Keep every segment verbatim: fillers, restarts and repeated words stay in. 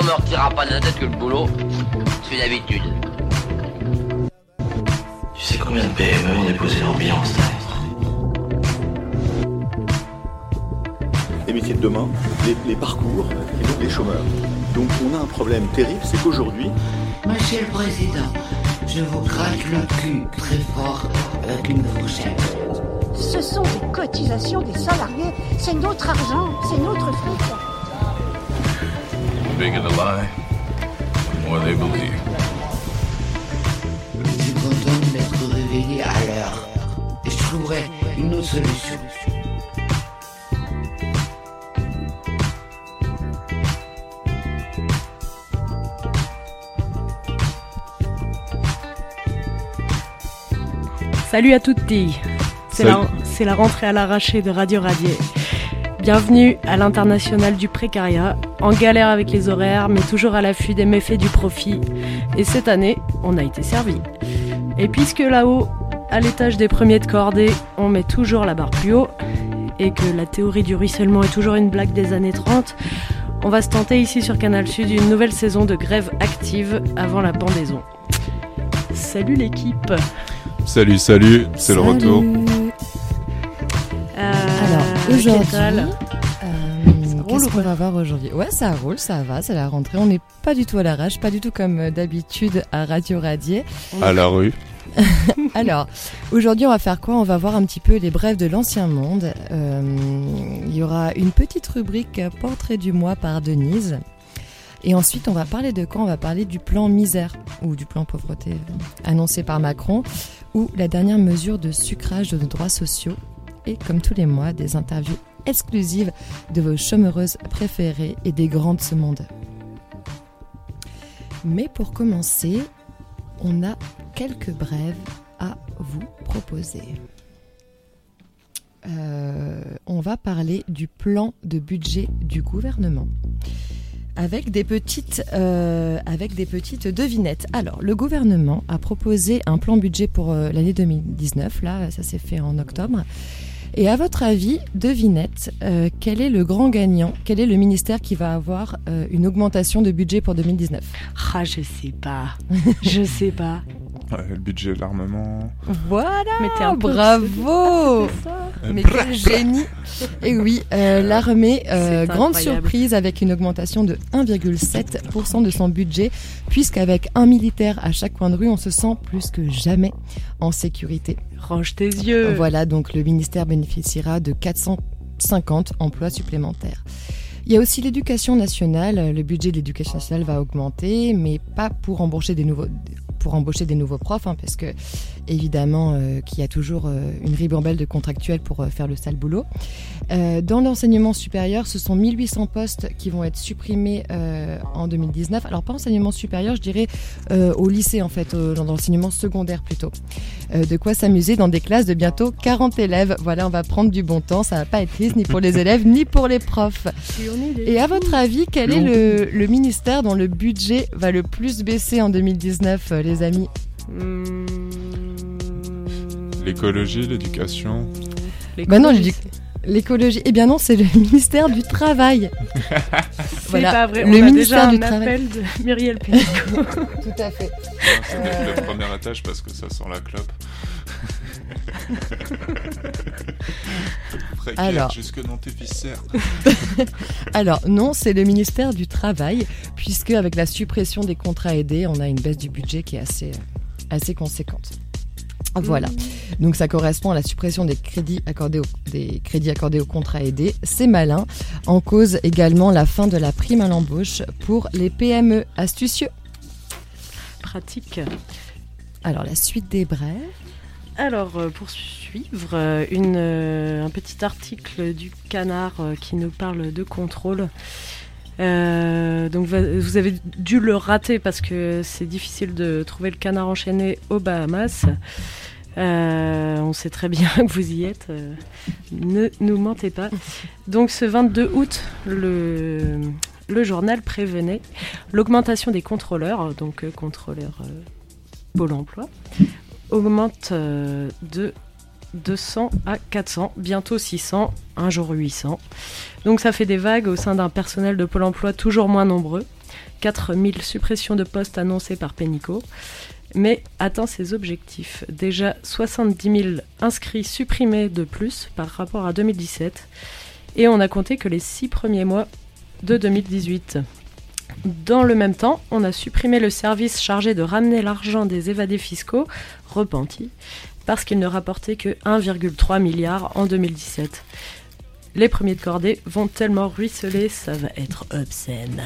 me retirera pas de la tête que le boulot, c'est une habitude. Tu sais combien de P M E ont déposé l'ambiance? Les métiers de demain, les, les parcours et donc les chômeurs. Donc on a un problème terrible, c'est qu'aujourd'hui... Monsieur le Président, je vous craque le cul très fort avec une fourchette. Ce sont des cotisations des salariés, c'est notre argent, c'est notre fric. The bigger the lie, the more they believe. Je suis content de m'être réveillé à l'heure et je trouverai une autre solution. Salut à toutes, c'est la, c'est la rentrée à l'arraché de Radio Radier. Bienvenue à l'international du précariat, en galère avec les horaires, mais toujours à l'affût des méfaits du profit. Et cette année, on a été servi. Et puisque là-haut, à l'étage des premiers de cordée, on met toujours la barre plus haut, et que la théorie du ruissellement est toujours une blague des années trente, on va se tenter ici sur Canal Sud une nouvelle saison de grève active avant la pendaison. Salut l'équipe! Salut, salut, c'est salut. Le retour. Euh, Alors, aujourd'hui, euh, qu'est-ce qu'on va voir aujourd'hui? Ouais, ça roule, ça va, c'est la rentrée. On n'est pas du tout à l'arrache, pas du tout comme d'habitude à Radio Radier. À la rue. Alors, aujourd'hui, on va faire quoi? On va voir un petit peu les brèves de l'ancien monde. Euh, il y aura une petite rubrique portrait du mois par Denise. Et ensuite, on va parler de quoi? On va parler du plan misère, ou du plan pauvreté annoncé par Macron, ou la dernière mesure de sucrage de nos droits sociaux. Et comme tous les mois, des interviews exclusives de vos chômeuses préférées et des grands de ce monde. Mais pour commencer, on a quelques brèves à vous proposer. Euh, on va parler du plan de budget du gouvernement. Avec des petites, euh, avec des petites devinettes. Alors, le gouvernement a proposé un plan budget pour euh, l'année deux mille dix-neuf. Là, ça s'est fait en octobre. Et à votre avis, devinette, euh, quel est le grand gagnant? Quel est le ministère qui va avoir euh, une augmentation de budget pour deux mille dix-neuf? Ah, je sais pas. Je sais pas. Ouais, le budget de l'armement. Voilà, mais t'es un bravo. Mais quel génie. Et oui, euh, l'armée, euh, grande surprise avec une augmentation de un virgule sept pour cent de son budget, puisqu'avec un militaire à chaque coin de rue, on se sent plus que jamais en sécurité. Range tes yeux. Voilà, donc le ministère bénéficiera de quatre cent cinquante emplois supplémentaires. Il y a aussi l'éducation nationale. Le budget de l'éducation nationale va augmenter, mais pas pour embaucher des nouveaux... pour embaucher des nouveaux profs, hein, parce que évidemment euh, qu'il y a toujours euh, une ribambelle de contractuels pour euh, faire le sale boulot. Euh, dans l'enseignement supérieur, ce sont mille huit cents postes qui vont être supprimés euh, en deux mille dix-neuf. Alors pas enseignement supérieur, je dirais euh, au lycée en fait, au, dans l'enseignement secondaire plutôt. Euh, de quoi s'amuser dans des classes de bientôt quarante élèves. Voilà, on va prendre du bon temps, ça va pas être triste ni pour les élèves ni pour les profs. Et à votre avis, quel est le, le ministère dont le budget va le plus baisser en deux mille dix-neuf, les amis? Mmh... L'écologie, l'éducation. Bah non, l'édu... l'écologie. Eh bien non, c'est le ministère du Travail. C'est voilà, pas vrai. Le On ministère a déjà du un Travail. appel de Muriel Pénicaud. Tout à fait. C'est euh... le premier étage parce que ça sent la clope. Précaire Alors... jusque dans tes viscères. Alors non, c'est le ministère du Travail, puisque avec la suppression des contrats aidés, on a une baisse du budget qui est assez, assez conséquente. Voilà, donc ça correspond à la suppression des crédits accordés, au, des crédits accordés aux contrats aidés. C'est malin. En cause également la fin de la prime à l'embauche pour les P M E. Astucieux. Pratique. Alors la suite des brèves. Alors, pour suivre, une, un petit article du Canard qui nous parle de contrôle. Euh, donc, vous avez dû le rater parce que c'est difficile de trouver le Canard enchaîné aux Bahamas. Euh, on sait très bien que vous y êtes. Euh, ne nous mentez pas. Donc, ce vingt-deux août, le, le journal prévenait l'augmentation des contrôleurs, donc euh, contrôleurs euh, Pôle emploi, augmente euh, de deux cents à quatre cents, bientôt six cents, un jour huit cents. Donc ça fait des vagues au sein d'un personnel de Pôle emploi toujours moins nombreux. quatre mille suppressions de postes annoncées par Pénicaud, mais atteint ses objectifs. Déjà soixante-dix mille inscrits supprimés de plus par rapport à deux mille dix-sept, et on a compté que les six premiers mois de deux mille dix-huit. Dans le même temps, on a supprimé le service chargé de ramener l'argent des évadés fiscaux repentis, parce qu'il ne rapportait que un virgule trois milliard en deux mille dix-sept. Les premiers de cordée vont tellement ruisseler, ça va être obscène.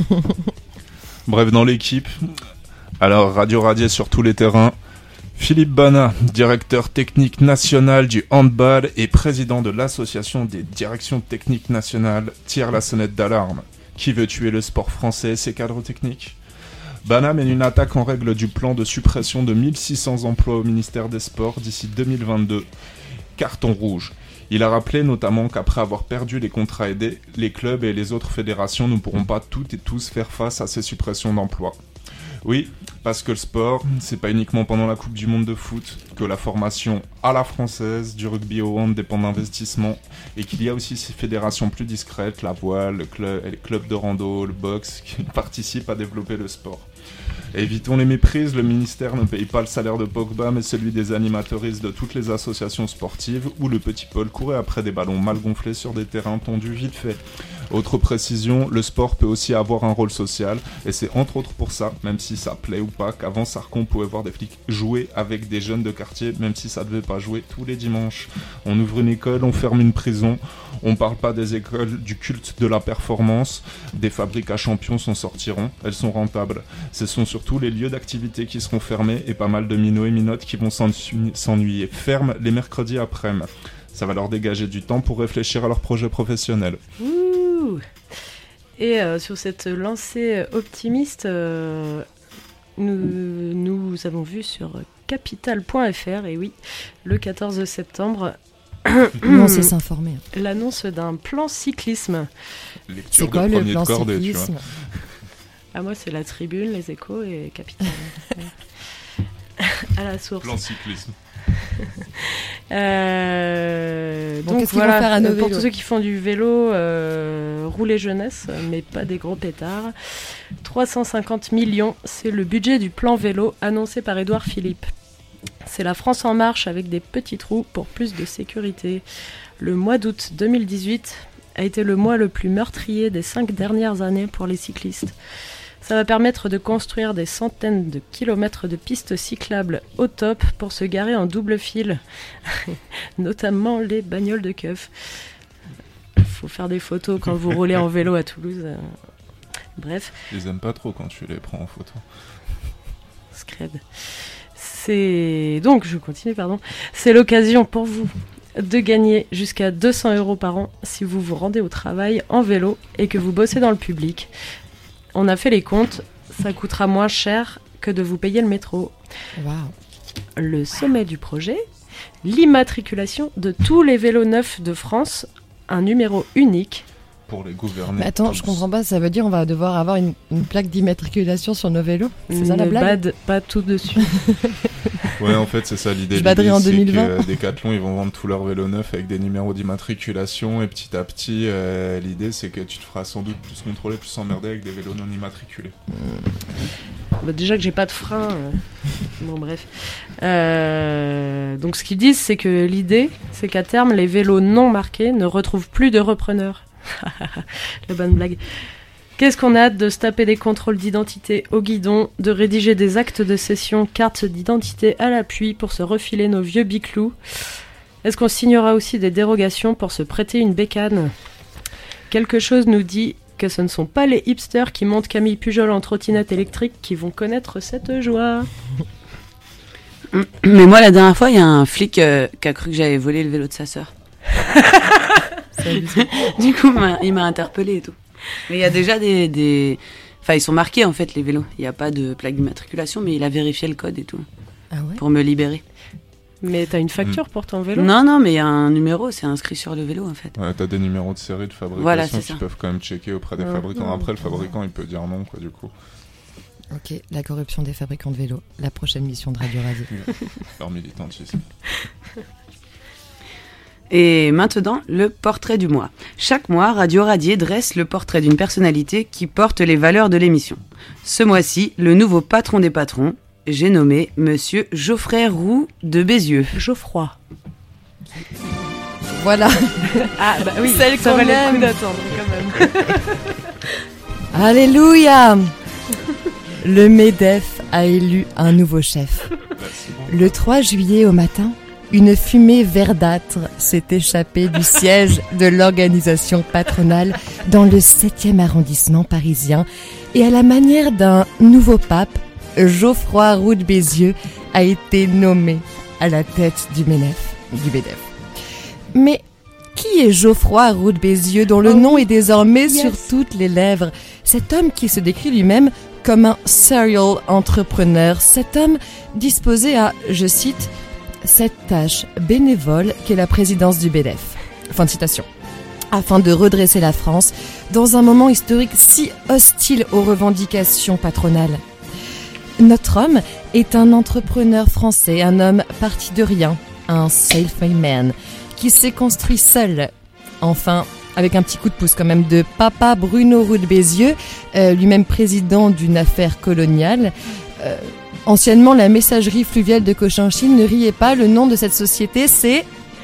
Bref, dans l'équipe, alors Radio Radier sur tous les terrains, Philippe Bana, directeur technique national du handball et président de l'association des directions techniques nationales, tire la sonnette d'alarme. Qui veut tuer le sport français et ses cadres techniques ? Bana mène une attaque en règle du plan de suppression de mille six cents emplois au ministère des Sports d'ici deux mille vingt-deux. Carton rouge. Il a rappelé notamment qu'après avoir perdu les contrats aidés, les clubs et les autres fédérations ne pourront pas toutes et tous faire face à ces suppressions d'emplois. Oui, parce que le sport, c'est pas uniquement pendant la Coupe du Monde de foot que la formation à la française du rugby au hand dépend d'investissement et qu'il y a aussi ces fédérations plus discrètes, la voile, le club, les clubs de rando, le boxe, qui participent à développer le sport. Évitons les méprises, le ministère ne paye pas le salaire de Pogba mais celui des animateuristes de toutes les associations sportives où le petit Paul courait après des ballons mal gonflés sur des terrains tondus vite fait. Autre précision, le sport peut aussi avoir un rôle social et c'est entre autres pour ça, même si ça plaît ou pas, qu'avant Sarko on pouvait voir des flics jouer avec des jeunes de quartier même si ça devait pas jouer tous les dimanches. On ouvre une école, on ferme une prison, on parle pas des écoles du culte de la performance, des fabriques à champions s'en sortiront, elles sont rentables. Ce sont surtout les lieux d'activité qui seront fermés et pas mal de minots et minottes qui vont s'ennuyer. Ferme les mercredis après-midi. Ça va leur dégager du temps pour réfléchir à leur projet professionnel. Ouh. Et euh, sur cette lancée optimiste, euh, nous, nous avons vu sur capital point f r, et oui, le quatorze septembre, on sait s'informer. L'annonce d'un plan cyclisme. Lecture c'est quoi de le premier plan de cordée, cyclisme? Ah, moi, c'est la Tribune, les Échos et Capital. À la source. Plan cyclisme. Euh, bon, donc qu'est-ce voilà, qu'ils vont faire à nos pour vélos tous ceux qui font du vélo, euh, rouler jeunesse, mais pas des gros pétards. trois cent cinquante millions, c'est le budget du plan vélo annoncé par Édouard Philippe. C'est la France en marche avec des petits trous pour plus de sécurité. Le mois d'août deux mille dix-huit a été le mois le plus meurtrier des cinq dernières années pour les cyclistes. Ça va permettre de construire des centaines de kilomètres de pistes cyclables au top pour se garer en double fil, notamment les bagnoles de keuf. Il faut faire des photos quand vous roulez en vélo à Toulouse. Bref. Ils aiment pas trop quand tu les prends en photo. Scred. C'est... Donc, je continue, pardon. C'est l'occasion pour vous de gagner jusqu'à deux cents euros par an si vous vous rendez au travail en vélo et que vous bossez dans le public. On a fait les comptes, ça coûtera moins cher que de vous payer le métro. Wow. Le sommet du projet, l'immatriculation de tous les vélos neufs de France, un numéro unique. Pour les gouverner. Mais attends, je comprends pas, ça veut dire on va devoir avoir une, une plaque d'immatriculation sur nos vélos? C'est ça la Ne blague? bade pas tout dessus. Ouais, en fait, c'est ça l'idée. Je baderai en deux mille vingt. C'est que Decathlon, ils vont vendre tous leurs vélos neufs avec des numéros d'immatriculation et petit à petit, euh, l'idée c'est que tu te feras sans doute plus contrôler, plus emmerder avec des vélos non immatriculés. Bah déjà que j'ai pas de frein. Euh... Bon, bref. Euh... Donc, ce qu'ils disent, c'est que l'idée, c'est qu'à terme, les vélos non marqués ne retrouvent plus de repreneurs. La bonne blague. Qu'est-ce qu'on a hâte de se taper des contrôles d'identité au guidon, de rédiger des actes de cession, cartes d'identité à l'appui pour se refiler nos vieux biclous. Est-ce qu'on signera aussi des dérogations pour se prêter une bécane? Quelque chose nous dit que ce ne sont pas les hipsters qui montent Camille Pujol en trottinette électrique qui vont connaître cette joie. Mais moi, la dernière fois, il y a un flic euh, qui a cru que j'avais volé le vélo de sa sœur. Du coup, il m'a interpellé et tout. Mais il y a déjà des, des... Enfin, ils sont marqués, en fait, les vélos. Il n'y a pas de plaque d'immatriculation, mais il a vérifié le code et tout. Ah ouais? Pour me libérer. Mais t'as une facture mmh. pour ton vélo? Non, non, mais il y a un numéro, c'est inscrit sur le vélo, en fait. Ouais, t'as des numéros de série de fabrication voilà, qui ça. peuvent quand même checker auprès des mmh. fabricants. Après, le fabricant, il peut dire non, quoi, du coup. Ok, la corruption des fabricants de vélos. La prochaine mission de Radio Radio. Leur militantisme. Et maintenant, le portrait du mois. Chaque mois, Radio Radier dresse le portrait d'une personnalité qui porte les valeurs de l'émission. Ce mois-ci, le nouveau patron des patrons, j'ai nommé Monsieur Geoffrey Roux de Bézieux. Geoffroy. Voilà. Ah bah oui, Celle ça qu'on valait le coup aime. d'attendre quand même. Alléluia. Le MEDEF a élu un nouveau chef. Le trois juillet au matin, une fumée verdâtre s'est échappée du siège de l'organisation patronale dans le septième arrondissement parisien et à la manière d'un nouveau pape, Geoffroy Roux de Bézieux a été nommé à la tête du MEDEF. Du MEDEF. Mais qui est Geoffroy Roux de Bézieux dont le Oh, nom est désormais yes. sur toutes les lèvres? Cet homme qui se décrit lui-même comme un serial entrepreneur, cet homme disposé à, je cite, cette tâche bénévole qu'est la présidence du MEDEF. Fin de citation. Afin de redresser la France dans un moment historique si hostile aux revendications patronales. Notre homme est un entrepreneur français, un homme parti de rien, un self-made man, qui s'est construit seul. Enfin, avec un petit coup de pouce quand même de papa Bruno Roux de Bézieux, euh, lui-même président d'une affaire coloniale. Euh, anciennement la messagerie fluviale de Cochinchine, ne riez pas, le nom de cette société c'est...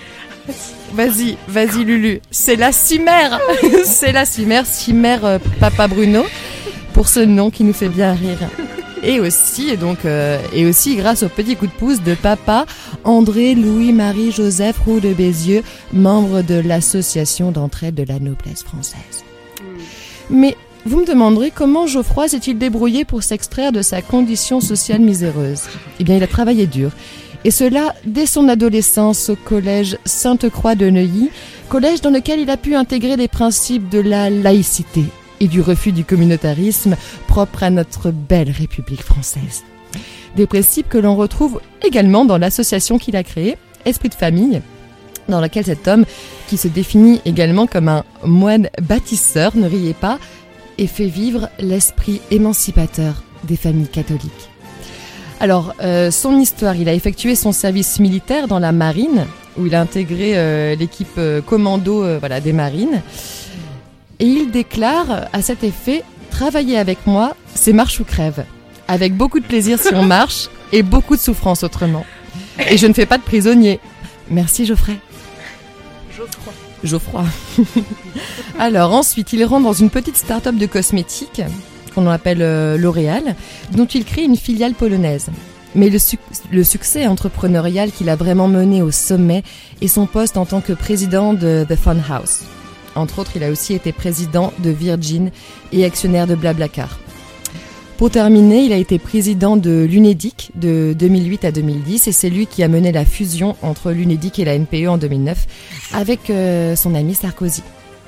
Vas-y, vas-y Lulu, c'est la Cimère. C'est la Cimère, Cimère euh, papa Bruno, pour ce nom qui nous fait bien rire. Et aussi, et donc, euh, et aussi grâce au petit coup de pouce de papa André Louis-Marie Joseph Roux de Bézieux, membre de l'association d'entraide de la noblesse française. Mm. Mais vous me demanderez comment Geoffroy s'est-il débrouillé pour s'extraire de sa condition sociale miséreuse. Eh bien, il a travaillé dur. Et cela dès son adolescence au collège Sainte-Croix de Neuilly, collège dans lequel il a pu intégrer les principes de la laïcité et du refus du communautarisme propre à notre belle République française. Des principes que l'on retrouve également dans l'association qu'il a créée, Esprit de famille, dans laquelle cet homme, qui se définit également comme un moine bâtisseur, ne riez pas, et fait vivre l'esprit émancipateur des familles catholiques. Alors, euh, son histoire, il a effectué son service militaire dans la marine, où il a intégré euh, l'équipe euh, commando euh, voilà, des marines. Et il déclare à cet effet « Travailler avec moi, c'est marche ou crève. Avec beaucoup de plaisir si on marche et beaucoup de souffrance autrement. Et je ne fais pas de prisonnier. Merci Geoffrey. » Geoffroy. Geoffroy. Alors ensuite, il rentre dans une petite start-up de cosmétiques qu'on appelle euh, L'Oréal, dont il crée une filiale polonaise. Mais le, suc- le succès entrepreneurial qu'il a vraiment mené au sommet est son poste en tant que président de The Fun House. Entre autres, il a aussi été président de Virgin et actionnaire de Blablacar. Pour terminer, il a été président de l'Unédic de deux mille huit à deux mille dix et c'est lui qui a mené la fusion entre l'Unédic et la N P E en deux mille neuf avec euh, son ami Sarkozy.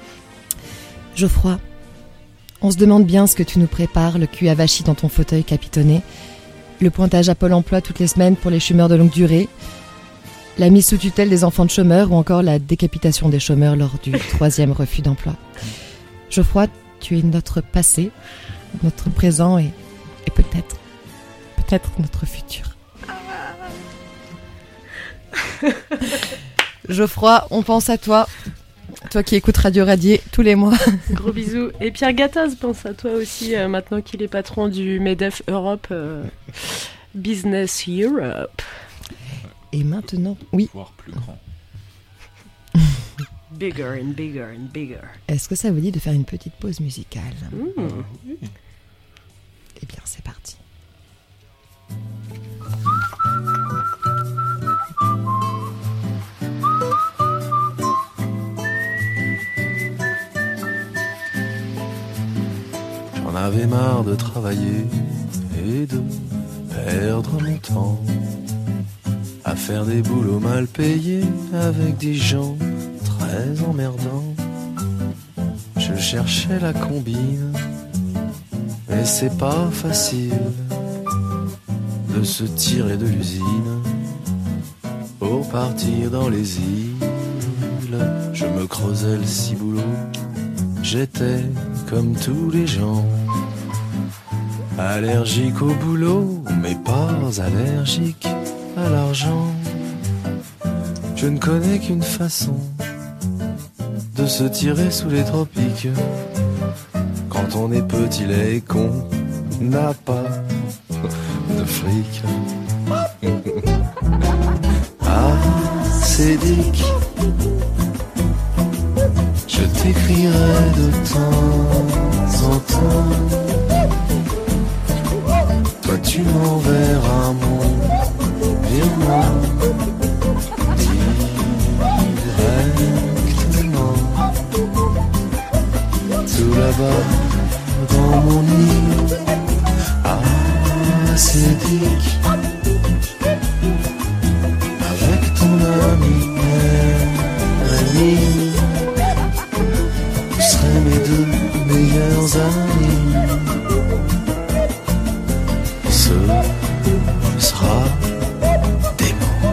Geoffroy, on se demande bien ce que tu nous prépares, le cul avachi dans ton fauteuil capitonné, le pointage à Pôle emploi toutes les semaines pour les chômeurs de longue durée, la mise sous tutelle des enfants de chômeurs ou encore la décapitation des chômeurs lors du troisième refus d'emploi. Geoffroy, tu es notre passé, notre présent et, et peut-être, peut-être notre futur. Geoffroy, on pense à toi. Toi qui écoutes Radio Radier tous les mois. Gros bisous. Et Pierre Gattaz pense à toi aussi, euh, maintenant qu'il est patron du MEDEF Europe, euh, Business Europe. Et maintenant, oui. Voire plus grand. Bigger and bigger and bigger. Est-ce que ça vous dit de faire une petite pause musicale ? Mmh. Euh, oui. Eh bien, c'est parti. J'en avais marre de travailler et de perdre mon temps à faire des boulots mal payés avec des gens très emmerdants. Je cherchais la combine, mais c'est pas facile de se tirer de l'usine pour partir dans les îles. Je me creusais le ciboulot, j'étais comme tous les gens, allergique au boulot, mais pas allergique à l'argent. Je ne connais qu'une façon de se tirer sous les tropiques. Quand on est petit, laid et qu'on n'a pas de fric. Ah, Cédric, je t'écrirai de temps en temps. Toi tu m'enverras mon virement directement. Tout là-bas dans mon lit. Ah, Cédric, avec ton ami Rémi, vous serez mes deux meilleurs amis. Ce sera dément.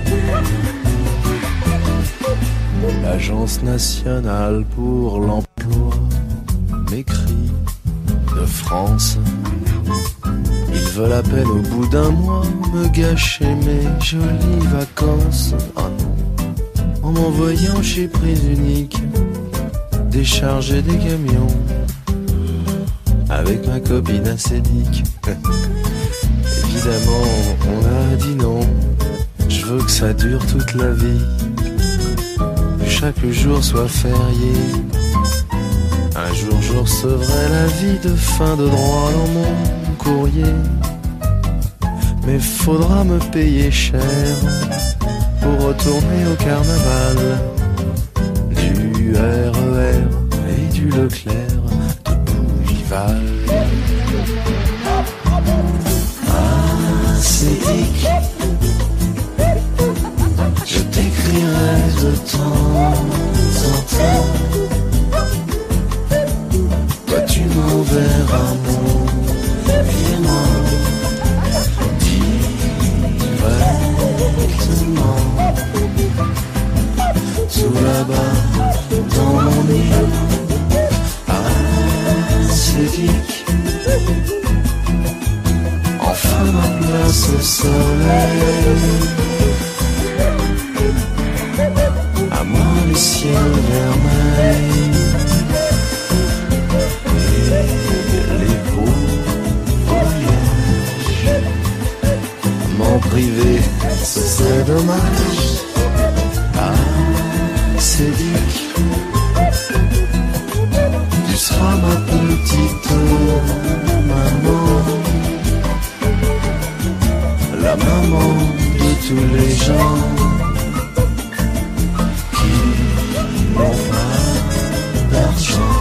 L'Agence nationale pour l'emploi m'écrit de France. Ils veulent à peine au bout d'un mois me gâcher mes jolies vacances. Ah non, en m'envoyant chez Prise Unique décharger des camions avec ma copine acédique. Évidemment, on a dit non. Je veux que ça dure toute la vie, que chaque jour soit férié. Un jour je recevrai l'avis de fin de droit dans mon courrier. Mais faudra me payer cher pour retourner au carnaval. Du R E R et du Leclerc de Bougival. Ah, Cédric, je t'écrirai de temps en temps. Toi tu m'enverras mon virement directement. Tout là-bas dans mon lit. Ah, Cédric, enfin ma place au soleil. À moi le ciel vermeil et les beaux voyages. M'en priver, ce serait dommage. Ah, Cédric, tu seras ma petite maman, la maman de tous les gens qui n'ont pas d'argent.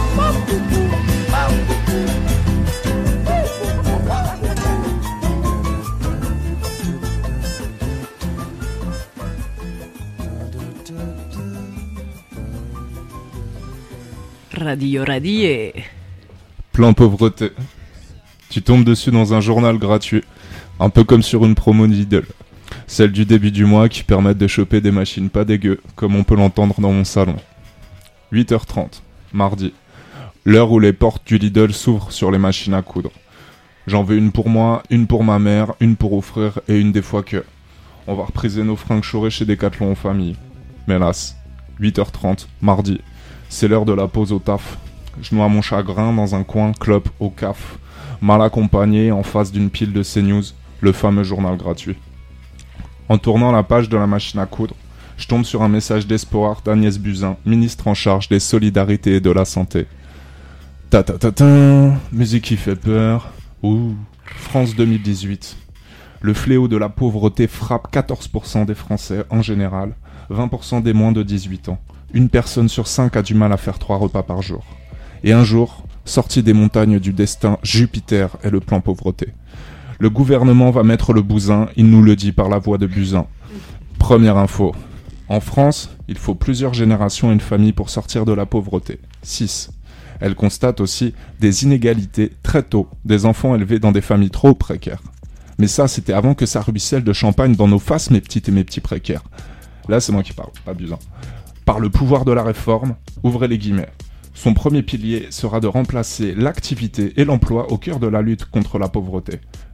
Radio Radier. Plan pauvreté. Tu tombes dessus dans un journal gratuit, un peu comme sur une promo Lidl. Celle du début du mois qui permettent de choper des machines pas dégueu, comme on peut l'entendre dans mon salon. huit heures trente, mardi. L'heure où les portes du Lidl s'ouvrent sur les machines à coudre. J'en veux une pour moi, une pour ma mère, une pour offrir et une des fois que. On va repriser nos fringues chorées chez Decathlon en famille. Mais hélas, huit heures trente, mardi. C'est l'heure de la pause au taf. Je noie mon chagrin dans un coin, clope au caf. Mal accompagné, en face d'une pile de CNews, le fameux journal gratuit. En tournant la page de la machine à coudre, je tombe sur un message d'espoir d'Agnès Buzyn, ministre en charge des solidarités et de la santé. Ta ta ta ta, musique qui fait peur. Ouh, France deux mille dix-huit. Le fléau de la pauvreté frappe quatorze pour cent des Français en général, vingt pour cent des moins de dix-huit ans. Une personne sur cinq a du mal à faire trois repas par jour. Et un jour, sorti des montagnes du destin, Jupiter est le plan pauvreté. Le gouvernement va mettre le bousin, il nous le dit par la voix de Buzyn. Première info. En France, il faut plusieurs générations et une famille pour sortir de la pauvreté. six. Elle constate aussi des inégalités très tôt, des enfants élevés dans des familles trop précaires. Mais ça, c'était avant que ça ruisselle de champagne dans nos faces, mes petites et mes petits précaires. Là, c'est moi qui parle, pas Buzyn. Par le pouvoir de la réforme, ouvrez les guillemets. Son premier pilier sera de remplacer l'activité et l'emploi au cœur de la lutte contre la pauvreté.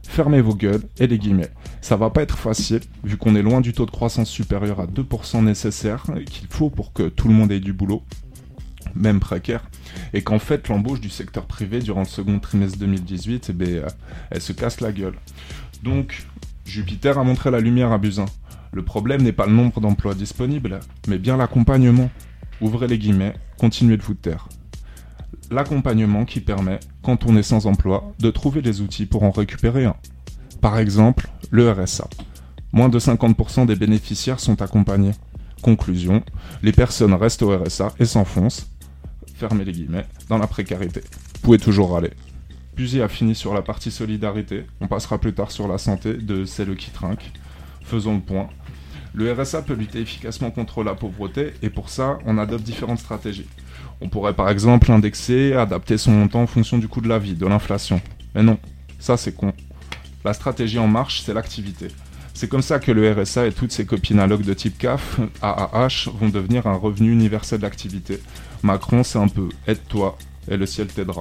Fermez vos gueules et les guillemets. Ça va pas être facile, vu qu'on est loin du taux de croissance supérieur à deux pour cent nécessaire qu'il faut pour que tout le monde ait du boulot, même précaire, et qu'en fait l'embauche du secteur privé durant le second trimestre deux mille dix-huit, eh ben, elle se casse la gueule. Donc, Jupiter a montré la lumière à Buzyn. Le problème n'est pas le nombre d'emplois disponibles, mais bien l'accompagnement. Ouvrez les guillemets, continuez de vous taire. L'accompagnement qui permet, quand on est sans emploi, de trouver les outils pour en récupérer un. Par exemple, le R S A. Moins de cinquante pour cent des bénéficiaires sont accompagnés. Conclusion, les personnes restent au R S A et s'enfoncent, fermez les guillemets, dans la précarité. Vous pouvez toujours râler. Buzyn a fini sur la partie solidarité, on passera plus tard sur la santé de celle qui trinque. Faisons le point. Le R S A peut lutter efficacement contre la pauvreté et pour ça, on adopte différentes stratégies. On pourrait par exemple indexer, adapter son montant en fonction du coût de la vie, de l'inflation. Mais non, ça c'est con. La stratégie en marche, c'est l'activité. C'est comme ça que le R S A et toutes ses copines allocs de type C A F, A A H, vont devenir un revenu universel d'activité. Macron, c'est un peu « aide-toi et le ciel t'aidera ».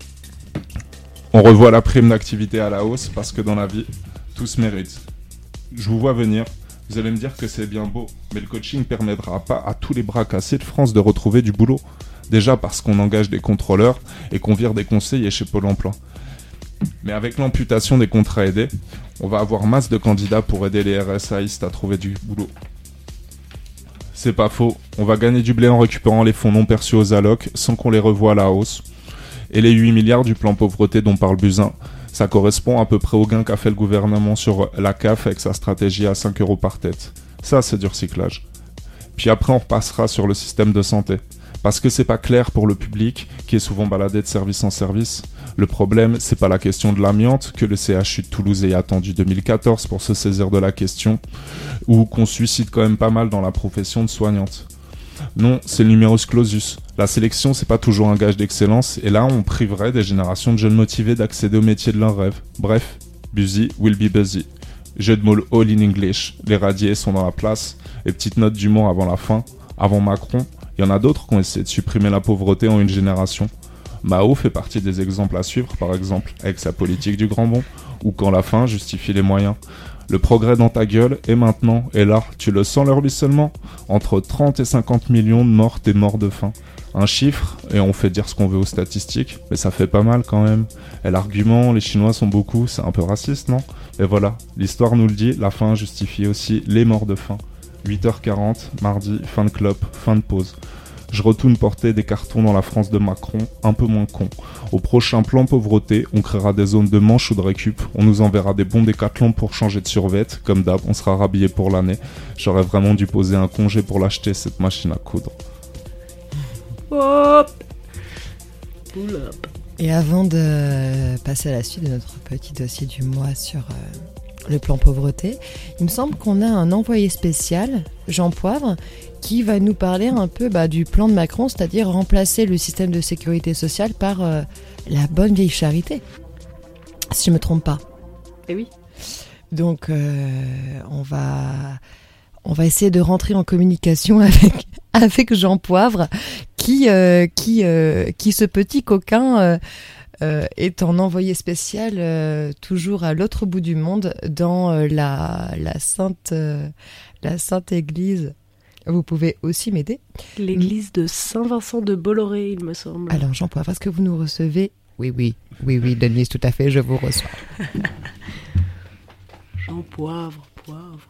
On revoit la prime d'activité à la hausse parce que dans la vie, tout se mérite. Je vous vois venir. Vous allez me dire que c'est bien beau, mais le coaching ne permettra pas à tous les bras cassés de France de retrouver du boulot. Déjà parce qu'on engage des contrôleurs et qu'on vire des conseillers chez Pôle emploi. Mais avec l'amputation des contrats aidés, on va avoir masse de candidats pour aider les R S Aistes à trouver du boulot. C'est pas faux, on va gagner du blé en récupérant les fonds non perçus aux allocs sans qu'on les revoie à la hausse. Et les huit milliards du plan pauvreté dont parle Buzyn, ça correspond à peu près au gain qu'a fait le gouvernement sur la C A F avec sa stratégie à cinq euros par tête. Ça, c'est du recyclage. Puis après, on repassera sur le système de santé. Parce que c'est pas clair pour le public, qui est souvent baladé de service en service. Le problème, c'est pas la question de l'amiante, que le C H U de Toulouse ait attendu deux mille quatorze pour se saisir de la question, ou qu'on suicide quand même pas mal dans la profession de soignante. Non, c'est le numerus clausus. La sélection, c'est pas toujours un gage d'excellence, et là, on priverait des générations de jeunes motivés d'accéder au métier de leurs rêves. Bref, busy will be busy. Jeu de mots all in English, les radiés sont dans la place, et petite note d'humour avant la fin. Avant Macron, il y en a d'autres qui ont essayé de supprimer la pauvreté en une génération. Mao fait partie des exemples à suivre, par exemple, avec sa politique du grand bond, ou quand la fin justifie les moyens. Le progrès dans ta gueule est maintenant, et là, tu le sens le ruissellement, entre trente et cinquante millions de morts et morts de faim. Un chiffre, et on fait dire ce qu'on veut aux statistiques, mais ça fait pas mal quand même. Et l'argument, les Chinois sont beaucoup, c'est un peu raciste, non? Et voilà, l'histoire nous le dit, la faim justifie aussi les morts de faim. huit heures quarante, mardi, fin de clope, fin de pause. Je retourne porter des cartons dans la France de Macron, un peu moins con. Au prochain plan pauvreté, on créera des zones de manche ou de récup, on nous enverra des bons décathlons pour changer de survêt, comme d'hab, on sera rhabillé pour l'année. J'aurais vraiment dû poser un congé pour l'acheter, cette machine à coudre. Hop. Pull up. Et avant de passer à la suite de notre petit dossier du mois sur euh, le plan pauvreté, il me semble qu'on a un envoyé spécial, Jean Poivre, qui va nous parler un peu bah, du plan de Macron, c'est-à-dire remplacer le système de sécurité sociale par euh, la bonne vieille charité, si je ne me trompe pas. Eh oui. Donc, euh, on va... On va essayer de rentrer en communication avec, avec Jean Poivre, qui, euh, qui, euh, qui ce petit coquin euh, euh, est en envoyé spécial euh, toujours à l'autre bout du monde, dans euh, la, la, sainte, euh, la Sainte Église. Vous pouvez aussi m'aider. L'église de Saint-Vincent de Bolloré, il me semble. Alors Jean Poivre, est-ce que vous nous recevez? Oui, oui, oui, oui, Denise, tout à fait, je vous reçois. Jean Poivre, Poivre.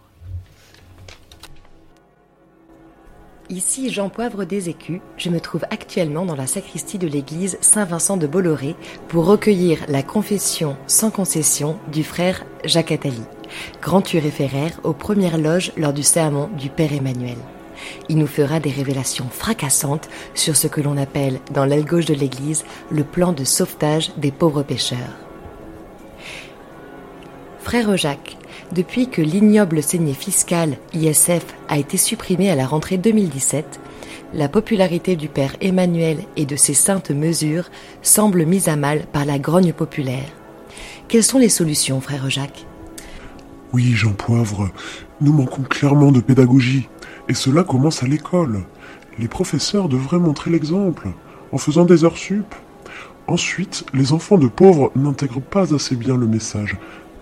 Ici Jean Poivre des Écus, je me trouve actuellement dans la sacristie de l'église Saint-Vincent de Bolloré pour recueillir la confession sans concession du frère Jacques Attali, grand turéféraire aux premières loges lors du sermon du Père Emmanuel. Il nous fera des révélations fracassantes sur ce que l'on appelle, dans l'aile gauche de l'église, le plan de sauvetage des pauvres pécheurs. Frère Jacques, depuis que l'ignoble saignée fiscale I S F a été supprimée à la rentrée deux mille dix-sept, la popularité du Père Emmanuel et de ses saintes mesures semble mise à mal par la grogne populaire. Quelles sont les solutions, frère Jacques ? Oui, Jean Poivre, nous manquons clairement de pédagogie, et cela commence à l'école. Les professeurs devraient montrer l'exemple, en faisant des heures sup. Ensuite, les enfants de pauvres n'intègrent pas assez bien le message.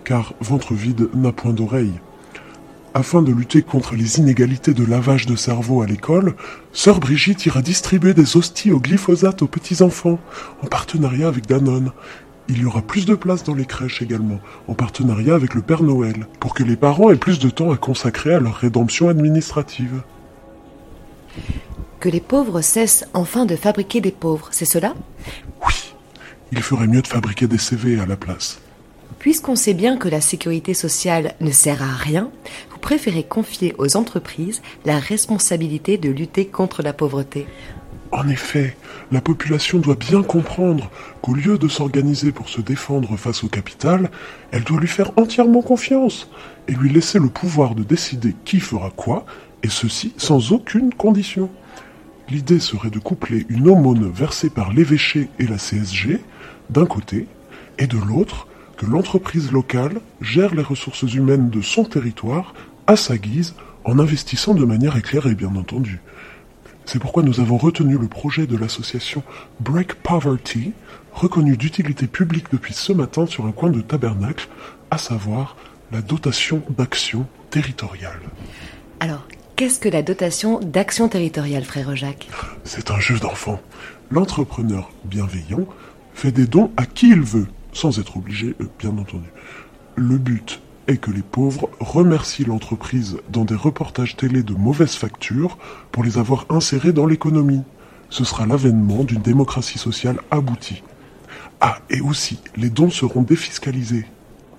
car ventre vide n'a point d'oreille. Afin de lutter contre les inégalités de lavage de cerveau à l'école, sœur Brigitte ira distribuer des hosties au glyphosate aux petits-enfants, en partenariat avec Danone. Il y aura plus de place dans les crèches également, en partenariat avec le Père Noël, pour que les parents aient plus de temps à consacrer à leur rédemption administrative. Que les pauvres cessent enfin de fabriquer des pauvres, c'est cela ? Oui, il ferait mieux de fabriquer des C V à la place. Puisqu'on sait bien que la sécurité sociale ne sert à rien, vous préférez confier aux entreprises la responsabilité de lutter contre la pauvreté. En effet, la population doit bien comprendre qu'au lieu de s'organiser pour se défendre face au capital, elle doit lui faire entièrement confiance et lui laisser le pouvoir de décider qui fera quoi, et ceci sans aucune condition. L'idée serait de coupler une aumône versée par l'évêché et la C S G, d'un côté, et de l'autre, que l'entreprise locale gère les ressources humaines de son territoire à sa guise, en investissant de manière éclairée, bien entendu. C'est pourquoi nous avons retenu le projet de l'association Break Poverty, reconnue d'utilité publique depuis ce matin sur un coin de Tabernacle, à savoir la dotation d'action territoriale. Alors, qu'est-ce que la dotation d'action territoriale, frère Jacques ? C'est un jeu d'enfant. L'entrepreneur bienveillant fait des dons à qui il veut, sans être obligé, bien entendu. Le but est que les pauvres remercient l'entreprise dans des reportages télé de mauvaise facture pour les avoir insérés dans l'économie. Ce sera l'avènement d'une démocratie sociale aboutie. Ah, et aussi, les dons seront défiscalisés.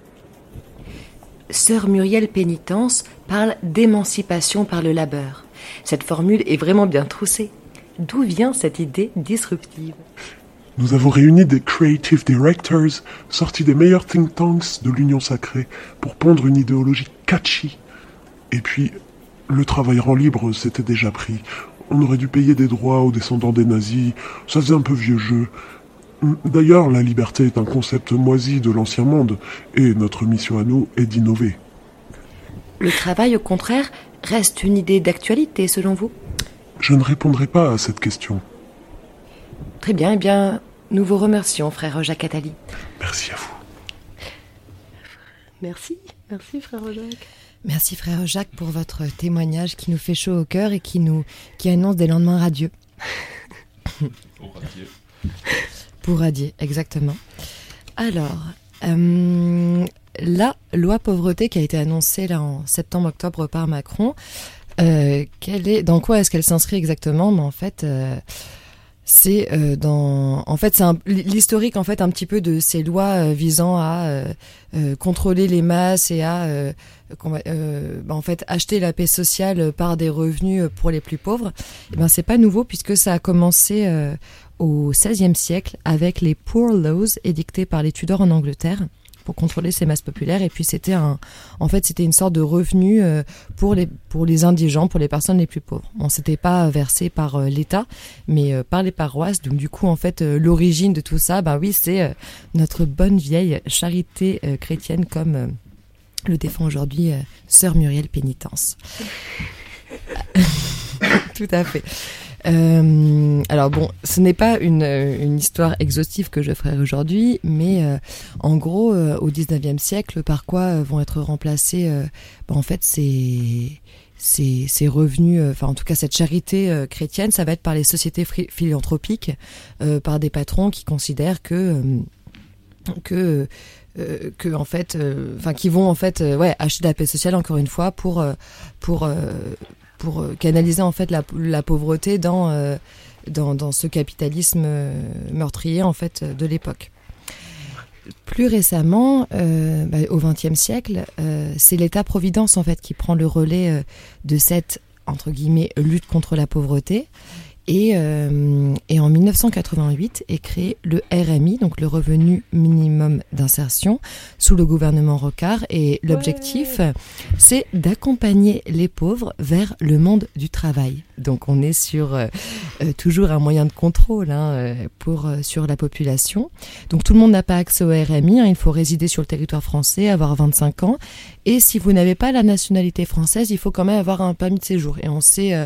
Sœur Muriel Pénitence parle d'émancipation par le labeur. Cette formule est vraiment bien troussée. D'où vient cette idée disruptive ? Nous avons réuni des creative directors sortis des meilleurs think tanks de l'Union sacrée pour pondre une idéologie catchy. Et puis, le travailleur en libre s'était déjà pris. On aurait dû payer des droits aux descendants des nazis. Ça faisait un peu vieux jeu. D'ailleurs, la liberté est un concept moisi de l'ancien monde, et notre mission à nous est d'innover. Le travail, au contraire, reste une idée d'actualité, selon vous ? Je ne répondrai pas à cette question. Très bien, eh bien, nous vous remercions, frère Jacques Attali. Merci à vous. Merci, merci, frère Jacques. Merci, frère Jacques, pour votre témoignage qui nous fait chaud au cœur et qui nous qui annonce des lendemains radieux. Pour radier. Pour radier, exactement. Alors, euh, la loi pauvreté qui a été annoncée là en septembre-octobre par Macron, euh, quelle est, dans quoi est-ce qu'elle s'inscrit exactement ? Mais en fait, euh, c'est euh, dans, en fait, c'est un, l'historique en fait un petit peu de ces lois euh, visant à euh, euh, contrôler les masses et à euh, euh, bah, en fait acheter la paix sociale par des revenus pour les plus pauvres. Et ben c'est pas nouveau puisque ça a commencé euh, au seizième siècle avec les Poor Laws édictés par les Tudors en Angleterre pour contrôler ces masses populaires. Et puis c'était un, en fait c'était une sorte de revenu euh, pour les pour les indigents, pour les personnes les plus pauvres. Bon, c'était pas versé par euh, l'État, mais euh, par les paroisses. Donc du coup en fait euh, l'origine de tout ça, ben oui c'est euh, notre bonne vieille charité euh, chrétienne comme euh, le défend aujourd'hui euh, sœur Muriel Pénitence. Tout à fait. Euh, alors bon, ce n'est pas une, une histoire exhaustive que je ferai aujourd'hui, mais euh, en gros, euh, au dix-neuvième siècle, par quoi euh, vont être remplacés, euh, bah, en fait, ces, ces, ces revenus, enfin euh, en tout cas cette charité euh, chrétienne, ça va être par les sociétés fri- philanthropiques, euh, par des patrons qui considèrent que euh, que euh, que en fait, enfin euh, qui vont en fait, euh, ouais, acheter de la paix sociale encore une fois pour euh, pour euh, pour canaliser en fait la, la pauvreté dans, euh, dans, dans ce capitalisme euh, meurtrier en fait de l'époque. Plus récemment, euh, bah, au vingtième siècle, euh, c'est l'État-providence en fait qui prend le relais euh, de cette entre guillemets lutte contre la pauvreté. Et, euh, et en dix-neuf cent quatre-vingt-huit est créé le R M I, donc le revenu minimum d'insertion, sous le gouvernement Rocard. Et l'objectif, ouais. c'est d'accompagner les pauvres vers le monde du travail. Donc on est sur euh, euh, toujours un moyen de contrôle hein, pour, euh, sur la population. Donc tout le monde n'a pas accès au R M I, hein, il faut résider sur le territoire français, avoir vingt-cinq ans. Et si vous n'avez pas la nationalité française, il faut quand même avoir un permis de séjour. Et on sait... Euh,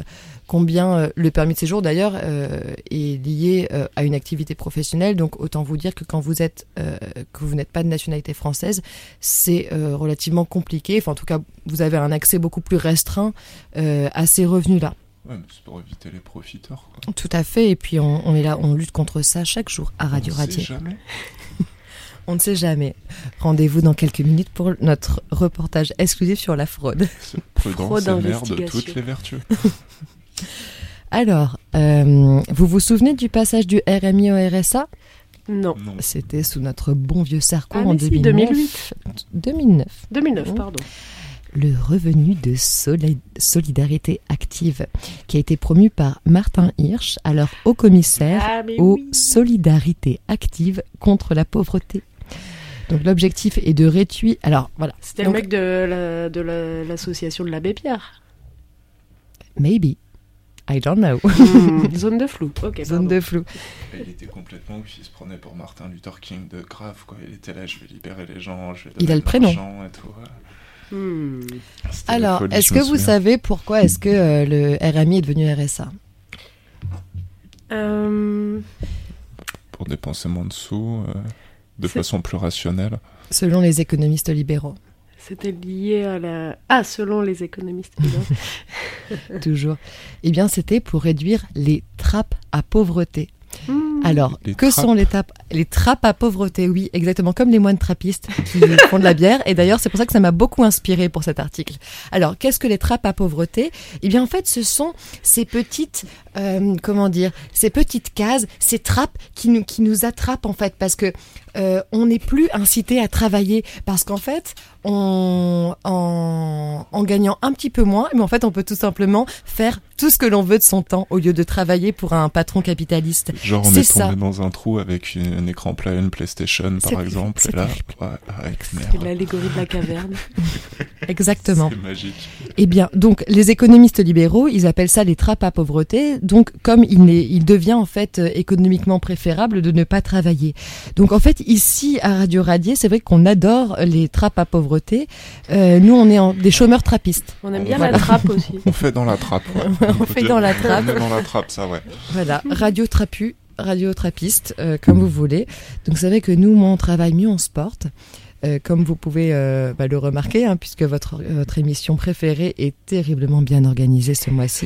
combien euh, le permis de séjour d'ailleurs euh, est lié euh, à une activité professionnelle. Donc autant vous dire que quand vous êtes euh, que vous n'êtes pas de nationalité française, c'est euh, relativement compliqué. Enfin en tout cas, vous avez un accès beaucoup plus restreint euh, à ces revenus-là. Ouais, mais c'est pour éviter les profiteurs, quoi. Tout à fait. Et puis on, on est là, on lutte contre ça chaque jour à Radio On Radier. sait jamais. On ne sait jamais. Rendez-vous dans quelques minutes pour notre reportage exclusif sur la fraude. C'est prudence et mère de toutes les vertus. Alors, euh, vous vous souvenez du passage du R M I au R S A ? Non. Non. C'était sous notre bon vieux Sarko Ah, en mais si, deux mille neuf. deux mille huit. deux mille neuf. deux mille neuf, pardon. Le revenu de soli- solidarité active, qui a été promu par Martin Hirsch, alors haut commissaire Ah, mais aux oui. solidarités actives contre la pauvreté. Donc l'objectif est de réduire. Alors voilà. C'était Donc, le mec de, la, de la- l'association de l'abbé Pierre. Maybe. I don't know. Hmm, zone de flou. Ok. Zone pardon. de flou. Et il était complètement ouf, il se prenait pour Martin Luther King de grave, quoi. Il était là, je vais libérer les gens, je vais Il donner a le de prénom. l'argent et tout, ouais. Hmm. C'était la Alors, folie, est-ce je que me vous souviens. savez pourquoi est-ce que euh, le R M I est devenu R S A ? Euh, Pour dépenser moins de sous, euh, de C'est- façon plus rationnelle. Selon les économistes libéraux. C'était lié à la. Ah, selon les économistes. évidemment. Toujours. Eh bien, c'était pour réduire les trappes à pauvreté. Hmm. Alors, Les que trappes. sont les, trappes les trappes à pauvreté? Oui, exactement, comme les moines trappistes qui font de la bière. Et d'ailleurs, c'est pour ça que ça m'a beaucoup inspiré pour cet article. Alors, qu'est-ce que les trappes à pauvreté? Eh bien, en fait, ce sont ces petites, euh, comment dire, ces petites cases, ces trappes qui nous, qui nous attrapent, en fait, parce que euh, on n'est plus incité à travailler. Parce qu'en fait, on, en, en gagnant un petit peu moins, mais en fait, on peut tout simplement faire tout ce que l'on veut de son temps au lieu de travailler pour un patron capitaliste. Genre, on C'est est ça. tombé dans un trou avec une- un écran plat et une PlayStation, C'est- par exemple, c'est et là, terrible. ouais, avec C'est merde. l'allégorie de la caverne. Exactement. C'est magique. Eh bien, donc, les économistes libéraux, ils appellent ça les trappes à pauvreté. Donc, comme il, n'est- il devient en fait euh, économiquement préférable de ne pas travailler. Donc, en fait, ici à Radio Radier, c'est vrai qu'on adore les trappes à pauvreté. Euh, nous, on est en- des chômeurs trappistes. On aime bien Voilà. la trappe aussi. On fait dans la trappe. Ouais. On fait dans la trappe. On est dans la trappe, ça, ouais. Voilà, radio trapu, radio trappiste, euh, comme vous voulez. Donc, vous savez que nous, moins on travaille, mieux on se porte. Euh, comme vous pouvez euh, bah, le remarquer, hein, puisque votre, votre émission préférée est terriblement bien organisée ce mois-ci.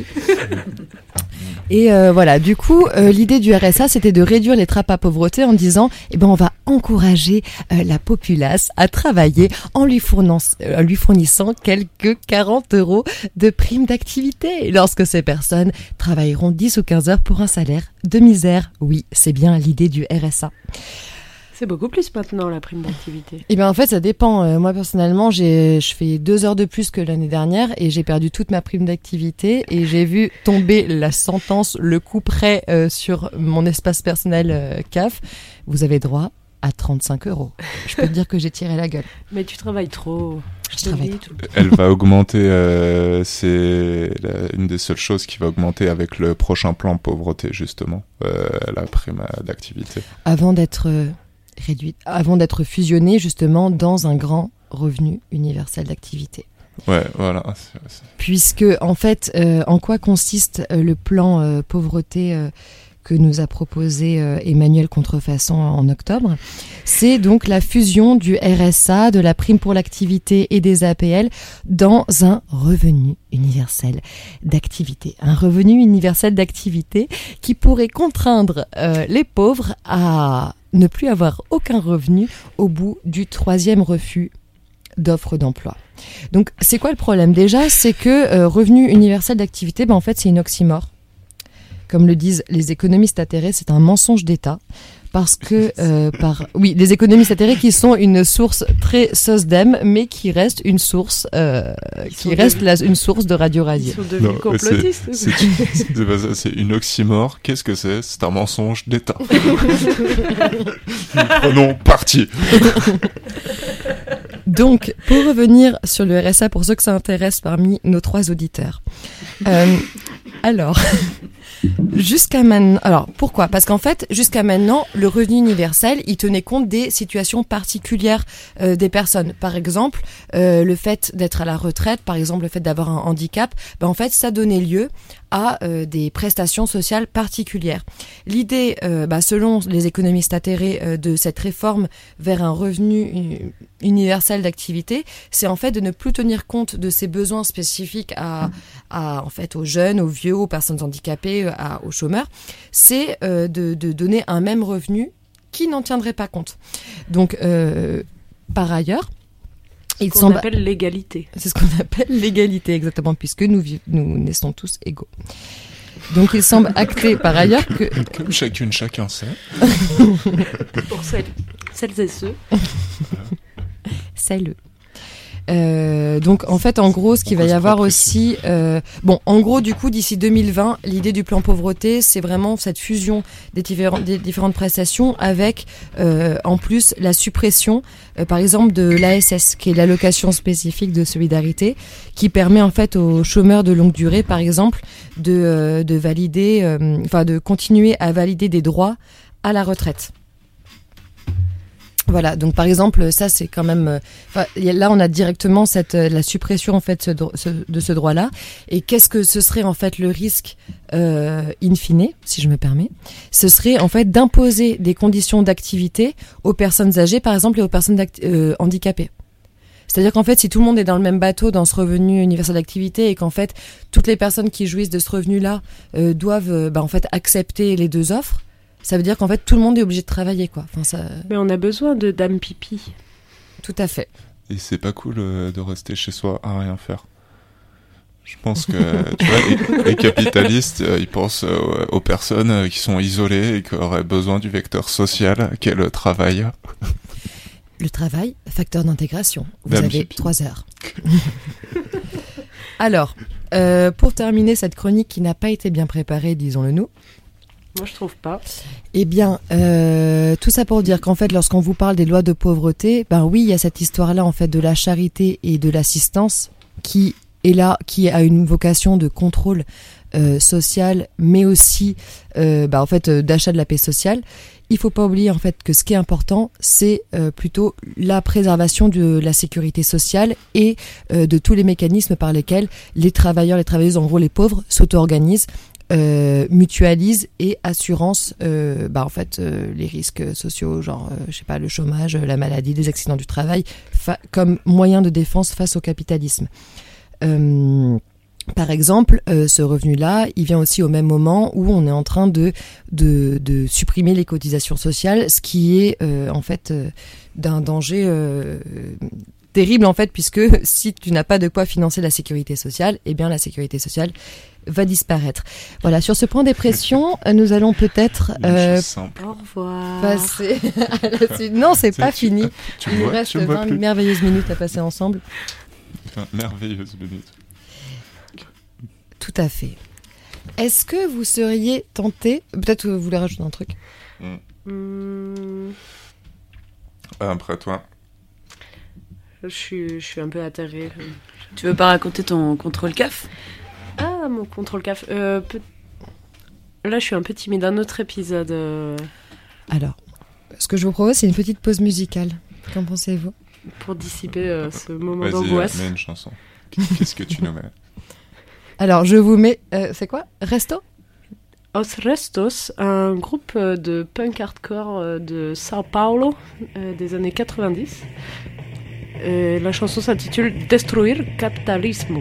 Et euh, voilà, du coup, euh, l'idée du R S A, c'était de réduire les trappes à pauvreté en disant, eh ben, on va encourager euh, la populace à travailler en lui, fournant, euh, lui fournissant quelques quarante euros de prime d'activité lorsque ces personnes travailleront dix ou quinze heures pour un salaire de misère. Oui, c'est bien l'idée du R S A. C'est beaucoup plus maintenant la prime d'activité. Eh bien, en fait, ça dépend. Euh, moi, personnellement, j'ai, je fais deux heures de plus que l'année dernière et j'ai perdu toute ma prime d'activité et j'ai vu tomber la sentence, le coup près euh, sur mon espace personnel euh, C A F. Vous avez droit à trente-cinq euros. Je peux te dire que j'ai tiré la gueule. Mais tu travailles trop. Je te le travaille dis trop. tout. Elle va augmenter, euh, c'est la- une des seules choses qui va augmenter avec le prochain plan pauvreté, justement, euh, la prime à- d'activité. Avant d'être euh, réduite, avant d'être fusionnée justement dans un grand revenu universel d'activité. Ouais, voilà. c'est- c'est- Puisque, en fait, euh, en quoi consiste euh, le plan euh, pauvreté euh, que nous a proposé euh, Emmanuel Contrefaçon en octobre? C'est donc la fusion du R S A, de la prime pour l'activité et des A P L dans un revenu universel d'activité. Un revenu universel d'activité qui pourrait contraindre euh, les pauvres à ne plus avoir aucun revenu au bout du troisième refus d'offre d'emploi. Donc, c'est quoi le problème? Déjà, c'est que euh, revenu universel d'activité, ben, en fait, c'est une oxymore. Comme le disent les économistes atterrés, c'est un mensonge d'État. Parce que, euh, par, oui, les économistes atterrés qui sont une source très SOSDEM, mais qui reste une source, euh, qui sont reste devenus- la- une source de Radio Ils Radier. sont devenus Non, complotistes. c'est, c'est, c'est pas ça, c'est une oxymore. Qu'est-ce que c'est? C'est un mensonge d'État. Nous prenons parti. Donc, pour revenir sur le R S A, pour ceux que ça intéresse parmi nos trois auditeurs. Euh, Alors, jusqu'à maintenant... Alors, pourquoi ? Parce qu'en fait, jusqu'à maintenant, le revenu universel, il tenait compte des situations particulières euh, des personnes. Par exemple, euh, le fait d'être à la retraite, par exemple, le fait d'avoir un handicap, ben, en fait, ça donnait lieu à euh, des prestations sociales particulières. L'idée, euh, bah, selon les économistes atterrés euh, de cette réforme vers un revenu universel d'activité, c'est en fait de ne plus tenir compte de ces besoins spécifiques à, à en fait aux jeunes, aux vieux, aux personnes handicapées, à, aux chômeurs. C'est euh, de, de donner un même revenu qui n'en tiendrait pas compte. Donc, euh, par ailleurs, C'est ce qu'on semble... appelle l'égalité. C'est ce qu'on appelle l'égalité, exactement, puisque nous, vi- nous naissons tous égaux. Donc il semble acté par ailleurs que... Comme chacune, chacun sait. Pour celles, celles et ceux. C'est le... Euh, donc en fait en gros ce qu'il va y avoir aussi euh, bon en gros du coup d'ici deux mille vingt l'idée du plan pauvreté c'est vraiment cette fusion des, différents, des différentes prestations avec euh, en plus la suppression euh, par exemple de l'A S S qui est l'allocation spécifique de solidarité qui permet en fait aux chômeurs de longue durée par exemple de, euh, de valider euh, enfin de continuer à valider des droits à la retraite. Voilà, donc par exemple, ça c'est quand même. Euh, là, on a directement cette la suppression en fait ce, ce, de ce droit-là. Et qu'est-ce que ce serait en fait le risque euh, in fine, si je me permets ? Ce serait en fait d'imposer des conditions d'activité aux personnes âgées, par exemple, et aux personnes euh, handicapées. C'est-à-dire qu'en fait, si tout le monde est dans le même bateau dans ce revenu universel d'activité et qu'en fait toutes les personnes qui jouissent de ce revenu-là euh, doivent euh, bah, en fait accepter les deux offres. Ça veut dire qu'en fait, tout le monde est obligé de travailler, quoi. Enfin, ça... Mais on a besoin de dames pipi. Tout à fait. Et c'est pas cool euh, de rester chez soi à rien faire. Je pense que, tu vois, les, les capitalistes, euh, ils pensent euh, aux personnes euh, qui sont isolées et qui auraient besoin du vecteur social qu'est le travail. Le travail, facteur d'intégration. Vous Dame avez pipi. trois heures. Alors, euh, pour terminer cette chronique qui n'a pas été bien préparée, disons-le nous, moi, je trouve pas. Eh bien, euh, tout ça pour dire qu'en fait, lorsqu'on vous parle des lois de pauvreté, ben oui, il y a cette histoire-là en fait de la charité et de l'assistance qui est là, qui a une vocation de contrôle euh, social, mais aussi, euh, ben, en fait, euh, d'achat de la paix sociale. Il faut pas oublier en fait que ce qui est important, c'est euh, plutôt la préservation de la sécurité sociale et euh, de tous les mécanismes par lesquels les travailleurs, les travailleuses, en gros les pauvres, s'auto-organisent. Euh, mutualise et assurance euh, bah en fait euh, les risques sociaux genre euh, je sais pas le chômage, la maladie, les accidents du travail fa- comme moyen de défense face au capitalisme. Euh, par exemple, euh, ce revenu-là, il vient aussi au même moment où on est en train de de, de supprimer les cotisations sociales, ce qui est euh, en fait euh, d'un danger euh, terrible en fait puisque si tu n'as pas de quoi financer la sécurité sociale, eh bien la sécurité sociale va disparaître. Voilà, sur ce point dépression, nous allons peut-être euh, au revoir. passer à la suite. Non, c'est pas tu, fini. Tu Il nous vois, reste vingt merveilleuses minutes à passer ensemble. Enfin, merveilleuses minutes. Tout à fait. Est-ce que vous seriez tenté, peut-être que vous voulez rajouter un truc mm. Mmh. Après toi. Je suis, je suis un peu atterrée. Tu veux pas raconter ton contrôle C A F ? Ah, mon contrôle C A F. Euh, peut... Là, je suis un peu timide. Un autre épisode. Euh... Alors, ce que je vous propose, c'est une petite pause musicale. Qu'en pensez-vous ? Pour dissiper euh, ce moment Vas-y, d'angoisse. mets une chanson. Qu'est-ce que tu nous mets ? Alors, je vous mets... Euh, c'est quoi ? Resto ? Os Restos, un groupe de punk hardcore de Sao Paulo euh, des années quatre-vingt-dix. Et la chanson s'intitule Destruir Capitalismo.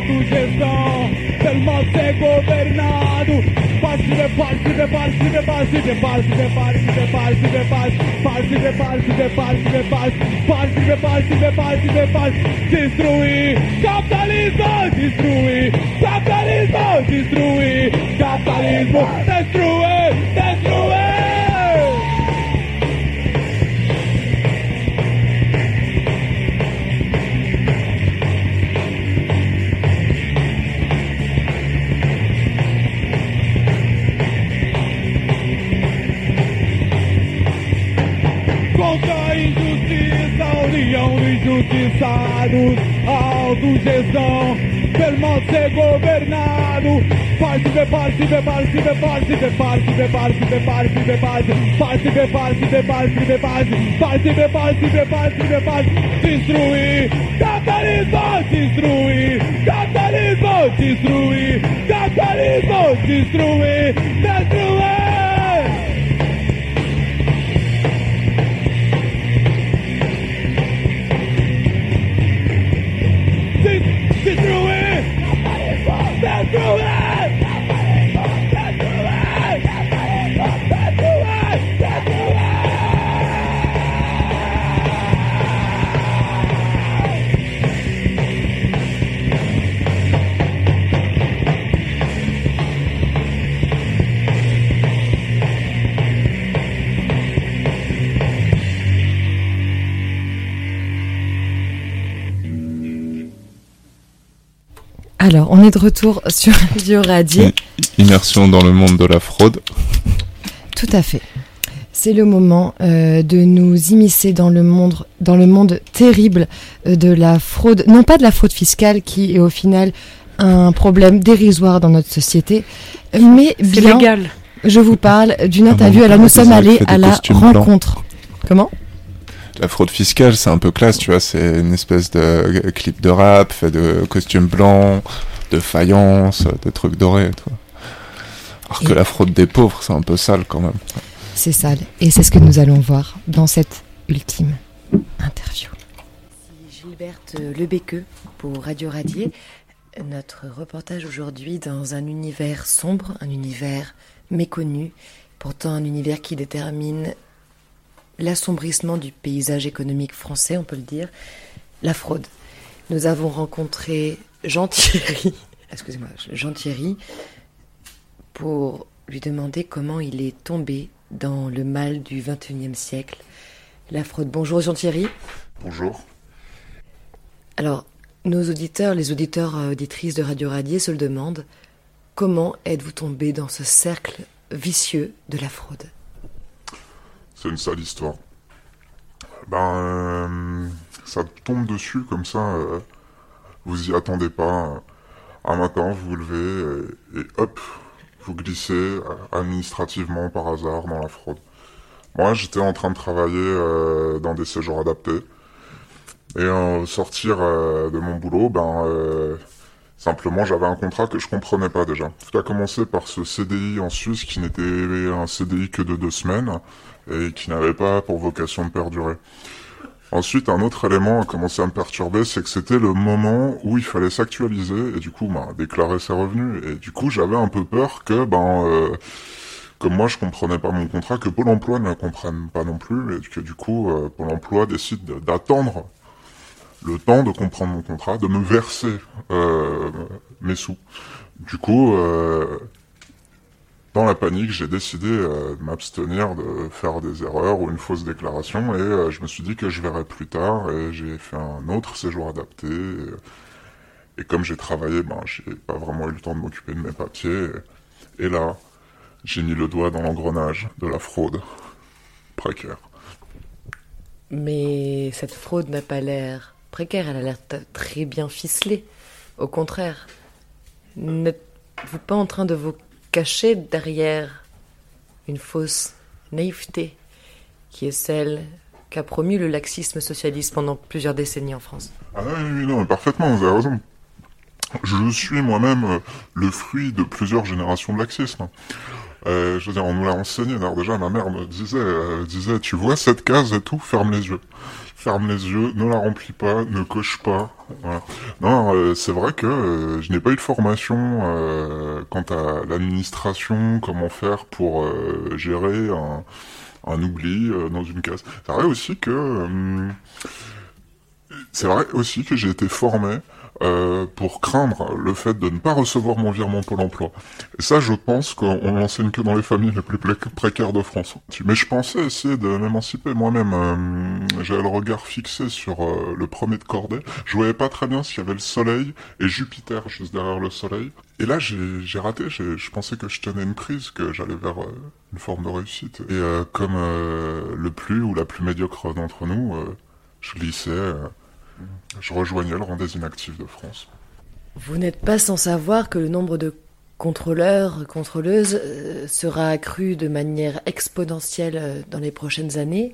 autogestão, pelo mal ser governado. Parte de parte de parte de parte de parte de parte de parte de parte, parte de parte de parte de parte, parte de parte de parte de parte. Destruir capitalismo, destruir capitalismo, destruir capitalismo, destruir, destruir. Contra a injustiça, união de injustiçados, autogestão, pelo mal ser governado. Parte de parte de parte de parte de parte de parte de parte de parte, parte de parte de parte de parte, parte de parte de parte de parte. Destruir capitalismo, destruir capitalismo, destruir capitalismo, destruir, destruir. Destruir! Destruir! Alors, on est de retour sur Radio Radier. Immersion dans le monde de la fraude. Tout à fait. C'est le moment euh, de nous immiscer dans le monde, dans le monde terrible euh, de la fraude, non pas de la fraude fiscale qui est au final un problème dérisoire dans notre société, mais C'est bien, légal. je vous parle d'une interview. Alors nous sommes allés à la rencontre. Comment ? La fraude fiscale, c'est un peu classe, tu vois, c'est une espèce de clip de rap fait de costumes blancs, de faïence, de trucs dorés, tu vois. Alors que Et... la fraude des pauvres, c'est un peu sale quand même. C'est sale, et c'est ce que nous allons voir dans cette ultime interview. Ici Gilberte Lebecqueux pour Radio Radier. Notre reportage aujourd'hui dans un univers sombre, un univers méconnu, pourtant un univers qui détermine l'assombrissement du paysage économique français, on peut le dire, la fraude. Nous avons rencontré Jean Thierry, excusez-moi, Jean Thierry, pour lui demander comment il est tombé dans le mal du vingt et unième siècle, la fraude. Bonjour Jean Thierry. Bonjour. Alors, nos auditeurs, les auditeurs auditrices de Radio Radier se le demandent, comment êtes-vous tombé dans ce cercle vicieux de la fraude ? C'est une sale histoire. Ben, euh, ça tombe dessus comme ça, euh, vous y attendez pas. Un matin, vous vous levez et, et hop, vous glissez euh, administrativement par hasard dans la fraude. Moi, j'étais en train de travailler euh, dans des séjours adaptés. Et euh, sortir euh, de mon boulot, ben, euh, simplement, j'avais un contrat que je comprenais pas déjà. Tout a commencé par ce C D I en Suisse qui n'était un C D I que de deux semaines et qui n'avait pas pour vocation de perdurer. Ensuite, un autre élément a commencé à me perturber, c'est que c'était le moment où il fallait s'actualiser et du coup, ben, déclarer ses revenus. Et du coup, j'avais un peu peur que, ben, euh, comme moi je comprenais pas mon contrat, que Pôle emploi ne comprenne pas non plus et que du coup, euh, Pôle emploi décide de, d'attendre le temps de comprendre mon contrat, de me verser euh, mes sous. Du coup, euh, dans la panique, j'ai décidé euh, de m'abstenir de faire des erreurs ou une fausse déclaration et euh, je me suis dit que je verrais plus tard et j'ai fait un autre séjour adapté. Et, et comme j'ai travaillé, ben j'ai pas vraiment eu le temps de m'occuper de mes papiers. Et, et là, j'ai mis le doigt dans l'engrenage de la fraude précaire. Mais cette fraude n'a pas l'air précaire, elle a l'air t- très bien ficelée. Au contraire, n'êtes-vous pas en train de vous cacher derrière une fausse naïveté qui est celle qu'a promu le laxisme socialiste pendant plusieurs décennies en France ? Ah oui, oui, non, parfaitement, vous avez raison. Je suis moi-même euh, le fruit de plusieurs générations de laxisme. Euh, je veux dire, on nous l'a enseigné. Alors déjà, ma mère me disait, euh, disait, tu vois cette case et tout, ferme les yeux. ferme les yeux, ne la remplis pas, ne coche pas. Voilà. Non, euh, c'est vrai que euh, je n'ai pas eu de formation euh, quant à l'administration, comment faire pour euh, gérer un, un oubli euh, dans une case. C'est vrai aussi que euh, c'est vrai aussi que j'ai été formé Euh, pour craindre le fait de ne pas recevoir mon virement Pôle emploi. Et ça, je pense qu'on l'enseigne que dans les familles les plus plé- précaires de France. Mais je pensais essayer de m'émanciper moi-même. Euh, j'avais le regard fixé sur euh, le premier de cordée. Je voyais pas très bien s'il y avait le soleil et Jupiter juste derrière le soleil. Et là, j'ai, j'ai raté. J'ai, je pensais que je tenais une prise, que j'allais vers euh, une forme de réussite. Et euh, comme euh, le plus ou la plus médiocre d'entre nous, euh, je glissais... Euh, Je rejoignais le rang des inactifs de France. Vous n'êtes pas sans savoir que le nombre de contrôleurs, contrôleuses euh, sera accru de manière exponentielle euh, dans les prochaines années.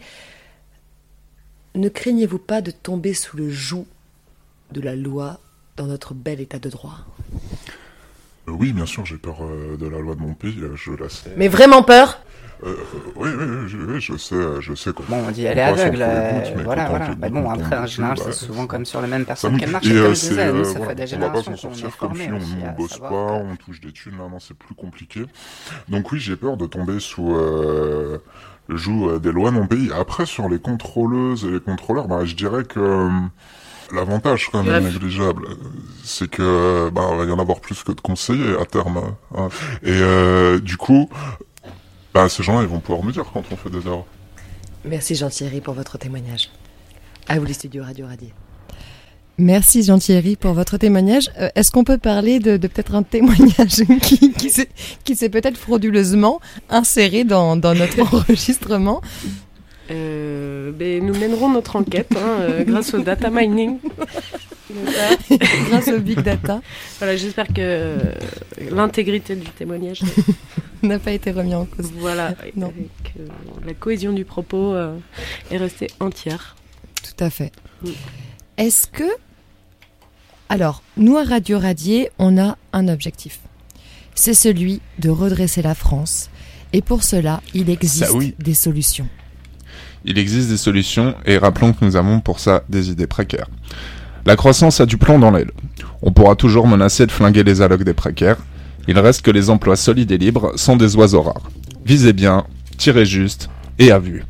Ne craignez-vous pas de tomber sous le joug de la loi dans notre bel état de droit ? euh, Oui, bien sûr, j'ai peur euh, de la loi de mon pays, euh, je la sais. Mais vraiment peur ? Euh, oui, oui, oui, je, oui, je sais, je sais comment. Bon, on dit elle est aveugle, euh, voilà, voilà. Bah bon, après, en général, c'est souvent comme sur les mêmes personnes qu'elle marche. Et comme euh, je c'est, disais, nous, euh, ça voilà, fait des on va pas générations s'en qu'on est sortir comme si formés on aussi ne à bosse savoir pas, que- on touche des thunes, là, non, c'est plus compliqué. Donc oui, j'ai peur de tomber sous euh, le joug euh, des lois de mon pays. Après, sur les contrôleuses et les contrôleurs, bah, je dirais que euh, l'avantage, quand même, Bref. négligeable, c'est que bah, il va y en avoir plus que de conseillers à terme. Hein. Et euh, du coup... Bah, ces gens-là, ils vont pouvoir me dire quand on fait des erreurs. Merci Jean-Thierry pour votre témoignage. À vous les studios Radio Radier. Merci Jean-Thierry pour votre témoignage. Euh, est-ce qu'on peut parler de, de peut-être un témoignage qui, qui s'est, qui s'est peut-être frauduleusement inséré dans, dans notre enregistrement ? Euh, ben, nous mènerons notre enquête hein, euh, grâce au data mining. Grâce au big data. Voilà, j'espère que euh, l'intégrité du témoignage n'a pas été remis en cause. Voilà, Non. et que la cohésion du propos euh, est restée entière. Tout à fait. Mm. Est-ce que... Alors, nous à Radio Radier, on a un objectif. C'est celui de redresser la France. Et pour cela, il existe Ça, oui. des solutions. Il existe des solutions et rappelons que nous avons pour ça des idées précaires. La croissance a du plomb dans l'aile. On pourra toujours menacer de flinguer les allocs des précaires. Il reste que les emplois solides et libres sont des oiseaux rares. Visez bien, tirez juste et à vue.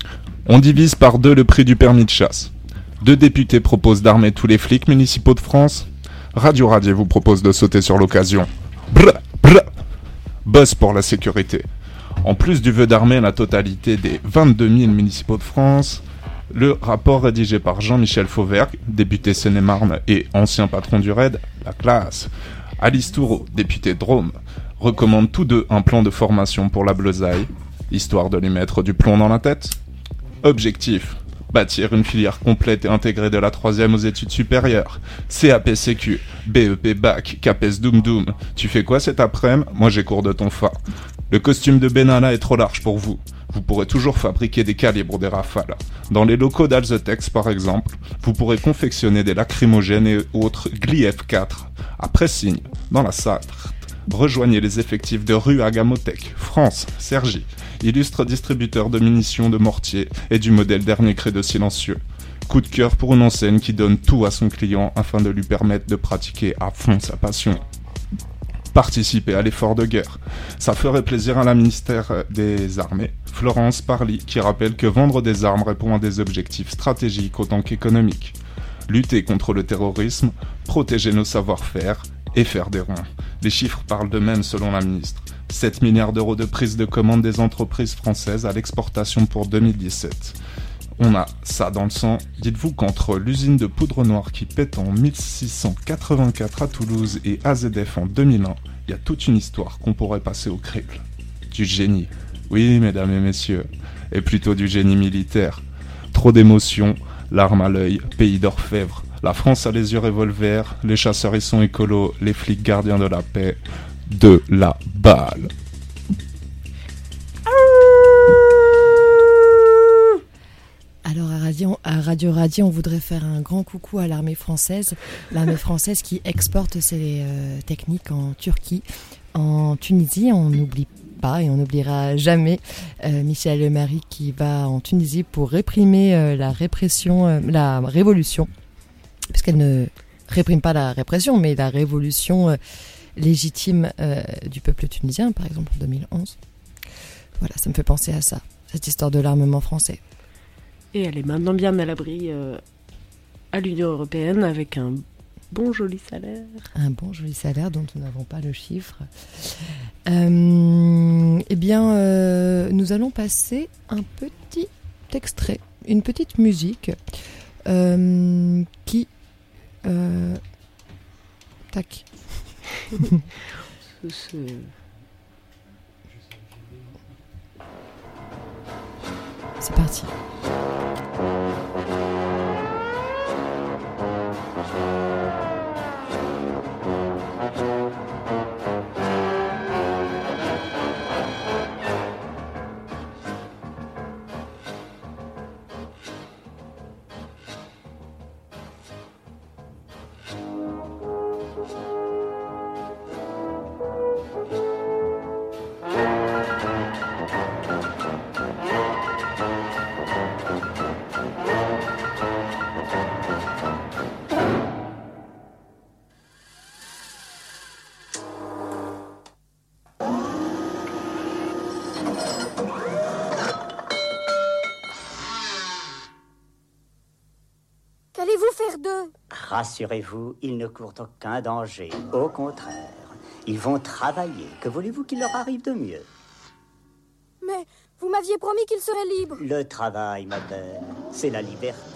On divise par deux le prix du permis de chasse. Deux députés proposent d'armer tous les flics municipaux de France. Radio Radier vous propose de sauter sur l'occasion. Brr, brr. Boss pour la sécurité. En plus du vœu d'armer la totalité des vingt-deux mille municipaux de France, le rapport rédigé par Jean-Michel Fauvergue, député Seine-et-Marne et ancien patron du R A I D, la classe, Alice Toureau, député Drôme, recommande tous deux un plan de formation pour la Bleusaille, histoire de lui mettre du plomb dans la tête. Objectif, bâtir une filière complète et intégrée de la troisième aux études supérieures. C A P C Q, B E P Bac, CAPES Doum Doum. Tu fais quoi cet après-midi ? Moi j'ai cours de ton fa. Le costume de Benalla est trop large pour vous. Vous pourrez toujours fabriquer des calibres ou des rafales. Dans les locaux d'Alzetex, par exemple, vous pourrez confectionner des lacrymogènes et autres Gli F quatre. Après signe, dans la Sarthe, rejoignez les effectifs de rue Agamotech, France, Cergy, illustre distributeur de munitions de mortier et du modèle dernier cri de silencieux. Coup de cœur pour une enseigne qui donne tout à son client afin de lui permettre de pratiquer à fond sa passion. Participer à l'effort de guerre. Ça ferait plaisir à la ministère des Armées, Florence Parly, qui rappelle que vendre des armes répond à des objectifs stratégiques autant qu'économiques. Lutter contre le terrorisme, protéger nos savoir-faire et faire des ronds. Les chiffres parlent d'eux-mêmes selon la ministre. sept milliards d'euros de prise de commande des entreprises françaises à l'exportation pour deux mille dix-sept. On a ça dans le sang. Dites-vous qu'entre l'usine de poudre noire qui pète en mille six cent quatre-vingt-quatre à Toulouse et A Z F en deux mille un, il y a toute une histoire qu'on pourrait passer au crible. Du génie. Oui, mesdames et messieurs. Et plutôt du génie militaire. Trop d'émotions, larmes à l'œil, pays d'orfèvre. La France a les yeux revolver, les chasseurs y sont écolos, les flics gardiens de la paix. De la balle. Alors à Radio, à Radio Radier, on voudrait faire un grand coucou à l'armée française. L'armée française qui exporte ses euh, techniques en Turquie, en Tunisie. On n'oublie pas et on n'oubliera jamais euh, Michel Marie qui va en Tunisie pour réprimer euh, la répression, euh, la révolution, puisqu'elle ne réprime pas la répression, mais la révolution euh, légitime euh, du peuple tunisien, par exemple en deux mille onze. Voilà, ça me fait penser à ça, cette histoire de l'armement français. Et elle est maintenant bien à l'abri euh, à l'Union européenne avec un bon joli salaire. Un bon joli salaire dont nous n'avons pas le chiffre. Euh, eh bien, euh, nous allons passer un petit extrait, une petite musique euh, qui... Euh, tac. Ce... C'est parti. Qu'allez-vous faire d'eux? Rassurez-vous, ils ne courent aucun danger. Au contraire, ils vont travailler. Que voulez-vous qu'il leur arrive de mieux? Mais vous m'aviez promis qu'ils seraient libres. Le travail, ma belle, c'est la liberté.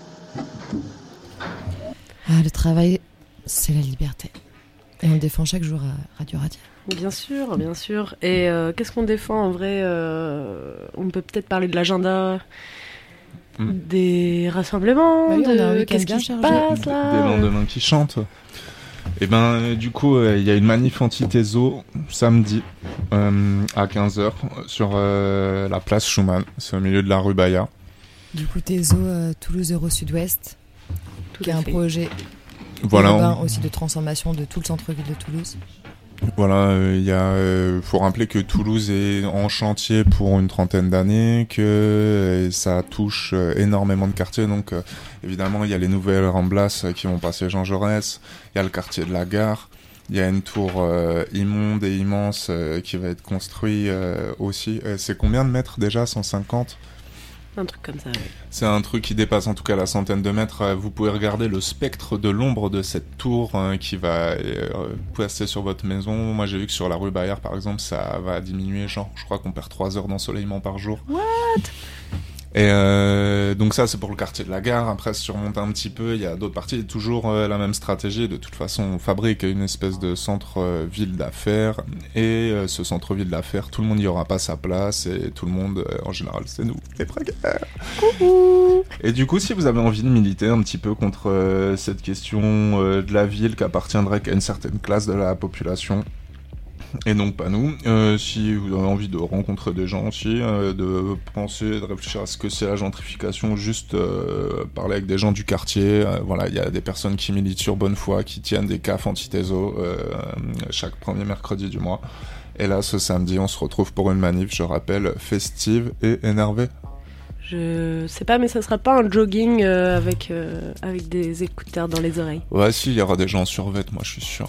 Ah, le travail, c'est la liberté. Et on le défend chaque jour à Radio Radia. Bien sûr, bien sûr. Et euh, qu'est-ce qu'on défend en vrai euh, On peut peut-être parler de l'agenda... Mmh. Des rassemblements, bah oui, de qu'est-ce qui se passe là, des lendemains qui chantent. Et ben du coup il euh, y a une manif anti-Tezo samedi euh, à quinze heures sur euh, la place Schumann, c'est au milieu de la rue Bayard. Du coup Tezo euh, Toulouse Euro Sud-Ouest, qui est un projet voilà, urbain on... aussi de transformation de tout le centre-ville de Toulouse. Voilà, il euh, y a, euh, faut rappeler que Toulouse est en chantier pour une trentaine d'années, que euh, ça touche euh, énormément de quartiers. Donc, euh, évidemment, il y a les nouvelles Ramblas qui vont passer Jean Jaurès. Il y a le quartier de la Gare. Il y a une tour euh, immonde et immense euh, qui va être construite euh, aussi. Euh, c'est combien de mètres déjà? cent cinquante? Un truc comme ça, oui. C'est un truc qui dépasse en tout cas la centaine de mètres. Vous pouvez regarder le spectre de l'ombre de cette tour hein, qui va euh, passer sur votre maison. Moi j'ai vu que sur la rue Bayard par exemple ça va diminuer, genre je crois qu'on perd trois heures d'ensoleillement par jour. What? Et euh, donc ça c'est pour le quartier de la Gare. Après se surmonte un petit peu, il y a d'autres parties, il y a toujours euh, la même stratégie. De toute façon on fabrique une espèce de centre-ville d'affaires et euh, ce centre-ville d'affaires, tout le monde n'y aura pas sa place et tout le monde, euh, en général c'est nous, les précaires. Coucou. Et du coup si vous avez envie de militer un petit peu contre euh, cette question euh, de la ville qui appartiendrait qu'à une certaine classe de la population, et donc pas nous, euh, si vous avez envie de rencontrer des gens aussi, euh, de penser, de réfléchir à ce que c'est la gentrification, juste euh, parler avec des gens du quartier, euh, voilà, il y a des personnes qui militent sur bonne foi, qui tiennent des cafes anti-Tezo euh, chaque premier mercredi du mois, et là ce samedi on se retrouve pour une manif, je rappelle, festive et énervée. Je sais pas, mais ça sera pas un jogging euh, avec, euh, avec des écouteurs dans les oreilles. Ouais, si, il y aura des gens en survêt, moi je suis sûr.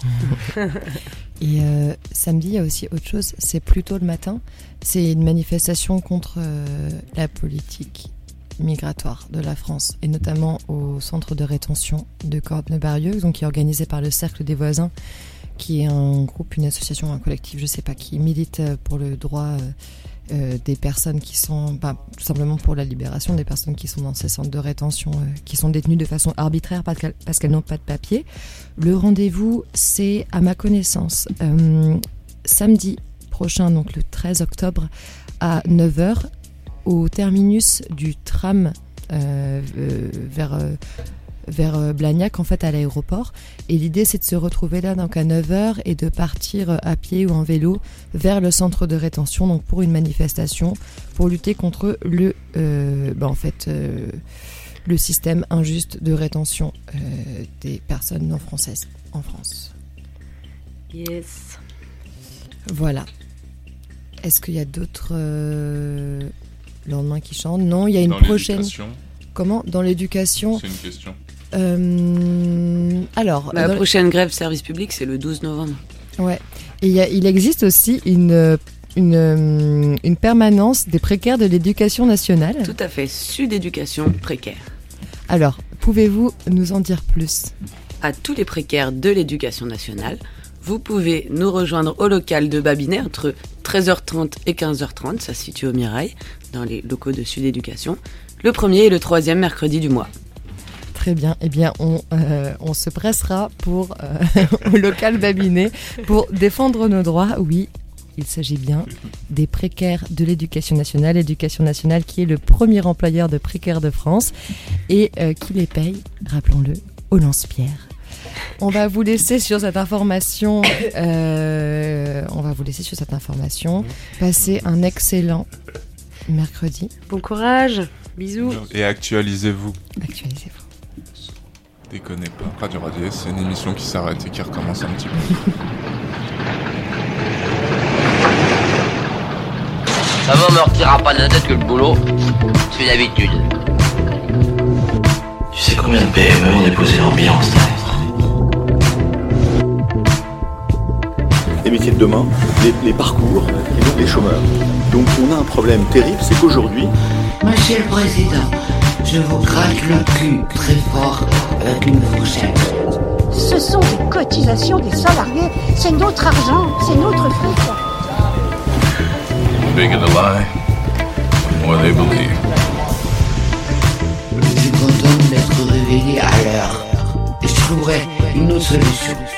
Et euh, samedi, il y a aussi autre chose, c'est plus tôt le matin. C'est une manifestation contre euh, la politique migratoire de la France, et notamment au centre de rétention de Cordenay-Barieux, donc qui est organisé par le Cercle des Voisins, qui est un groupe, une association, un collectif, je sais pas, qui milite pour le droit... Euh, Euh, des personnes qui sont, bah, tout simplement pour la libération des personnes qui sont dans ces centres de rétention, euh, qui sont détenues de façon arbitraire parce qu'elles, parce qu'elles n'ont pas de papier. Le rendez-vous, c'est, à ma connaissance, euh, samedi prochain, donc le treize octobre, à neuf heures, au terminus du tram euh, euh, vers... Euh, vers Blagnac, en fait, à l'aéroport. Et l'idée, c'est de se retrouver là, donc à neuf heures, et de partir à pied ou en vélo vers le centre de rétention, donc pour une manifestation, pour lutter contre le, euh, bah, en fait, euh, le système injuste de rétention euh, des personnes non françaises en France. Yes. Voilà. Est-ce qu'il y a d'autres euh, lendemains qui chantent? Non, il y a une Dans prochaine. l'éducation. Comment? Dans l'éducation? C'est une question. Euh, alors, La dans- prochaine grève service public, c'est le douze novembre. Ouais. Et il, y a- il existe aussi une, une, euh, une permanence des précaires de l'éducation nationale. Tout à fait, Sud Éducation précaire. Alors, pouvez-vous nous en dire plus? À tous les précaires de l'éducation nationale, vous pouvez nous rejoindre au local de Babinet entre treize heures trente et quinze heures trente, ça se situe au Mirail, dans les locaux de Sud Éducation, le premier et le troisième mercredi du mois. Très bien. Eh bien, on, euh, on se pressera pour euh, au local Babinet pour défendre nos droits. Oui, il s'agit bien des précaires de l'éducation nationale. L'éducation nationale qui est le premier employeur de précaires de France et euh, qui les paye, rappelons-le, au lance-pierre. On va vous laisser sur cette information. Euh, on va vous laisser sur cette information. Passez un excellent mercredi. Bon courage. Bisous. Et actualisez-vous. Actualisez-vous. Déconnez pas. Radio Radier, c'est une émission qui s'arrête et qui recommence un petit peu. Ça ne me retirera pas de la tête que le boulot, c'est une habitude. Tu sais combien de P M E ont déposé leur bilan cette année? Les métiers de demain, les, les parcours et donc les chômeurs. Donc on a un problème terrible, c'est qu'aujourd'hui... Monsieur le Président, je vous gratte le cul très fort avec une fourchette. Ce sont des cotisations des salariés. C'est notre argent, c'est notre fric. The bigger the lie, the more they believe. Je suis content d'être réveillé à l'heure. Je trouverai une autre solution.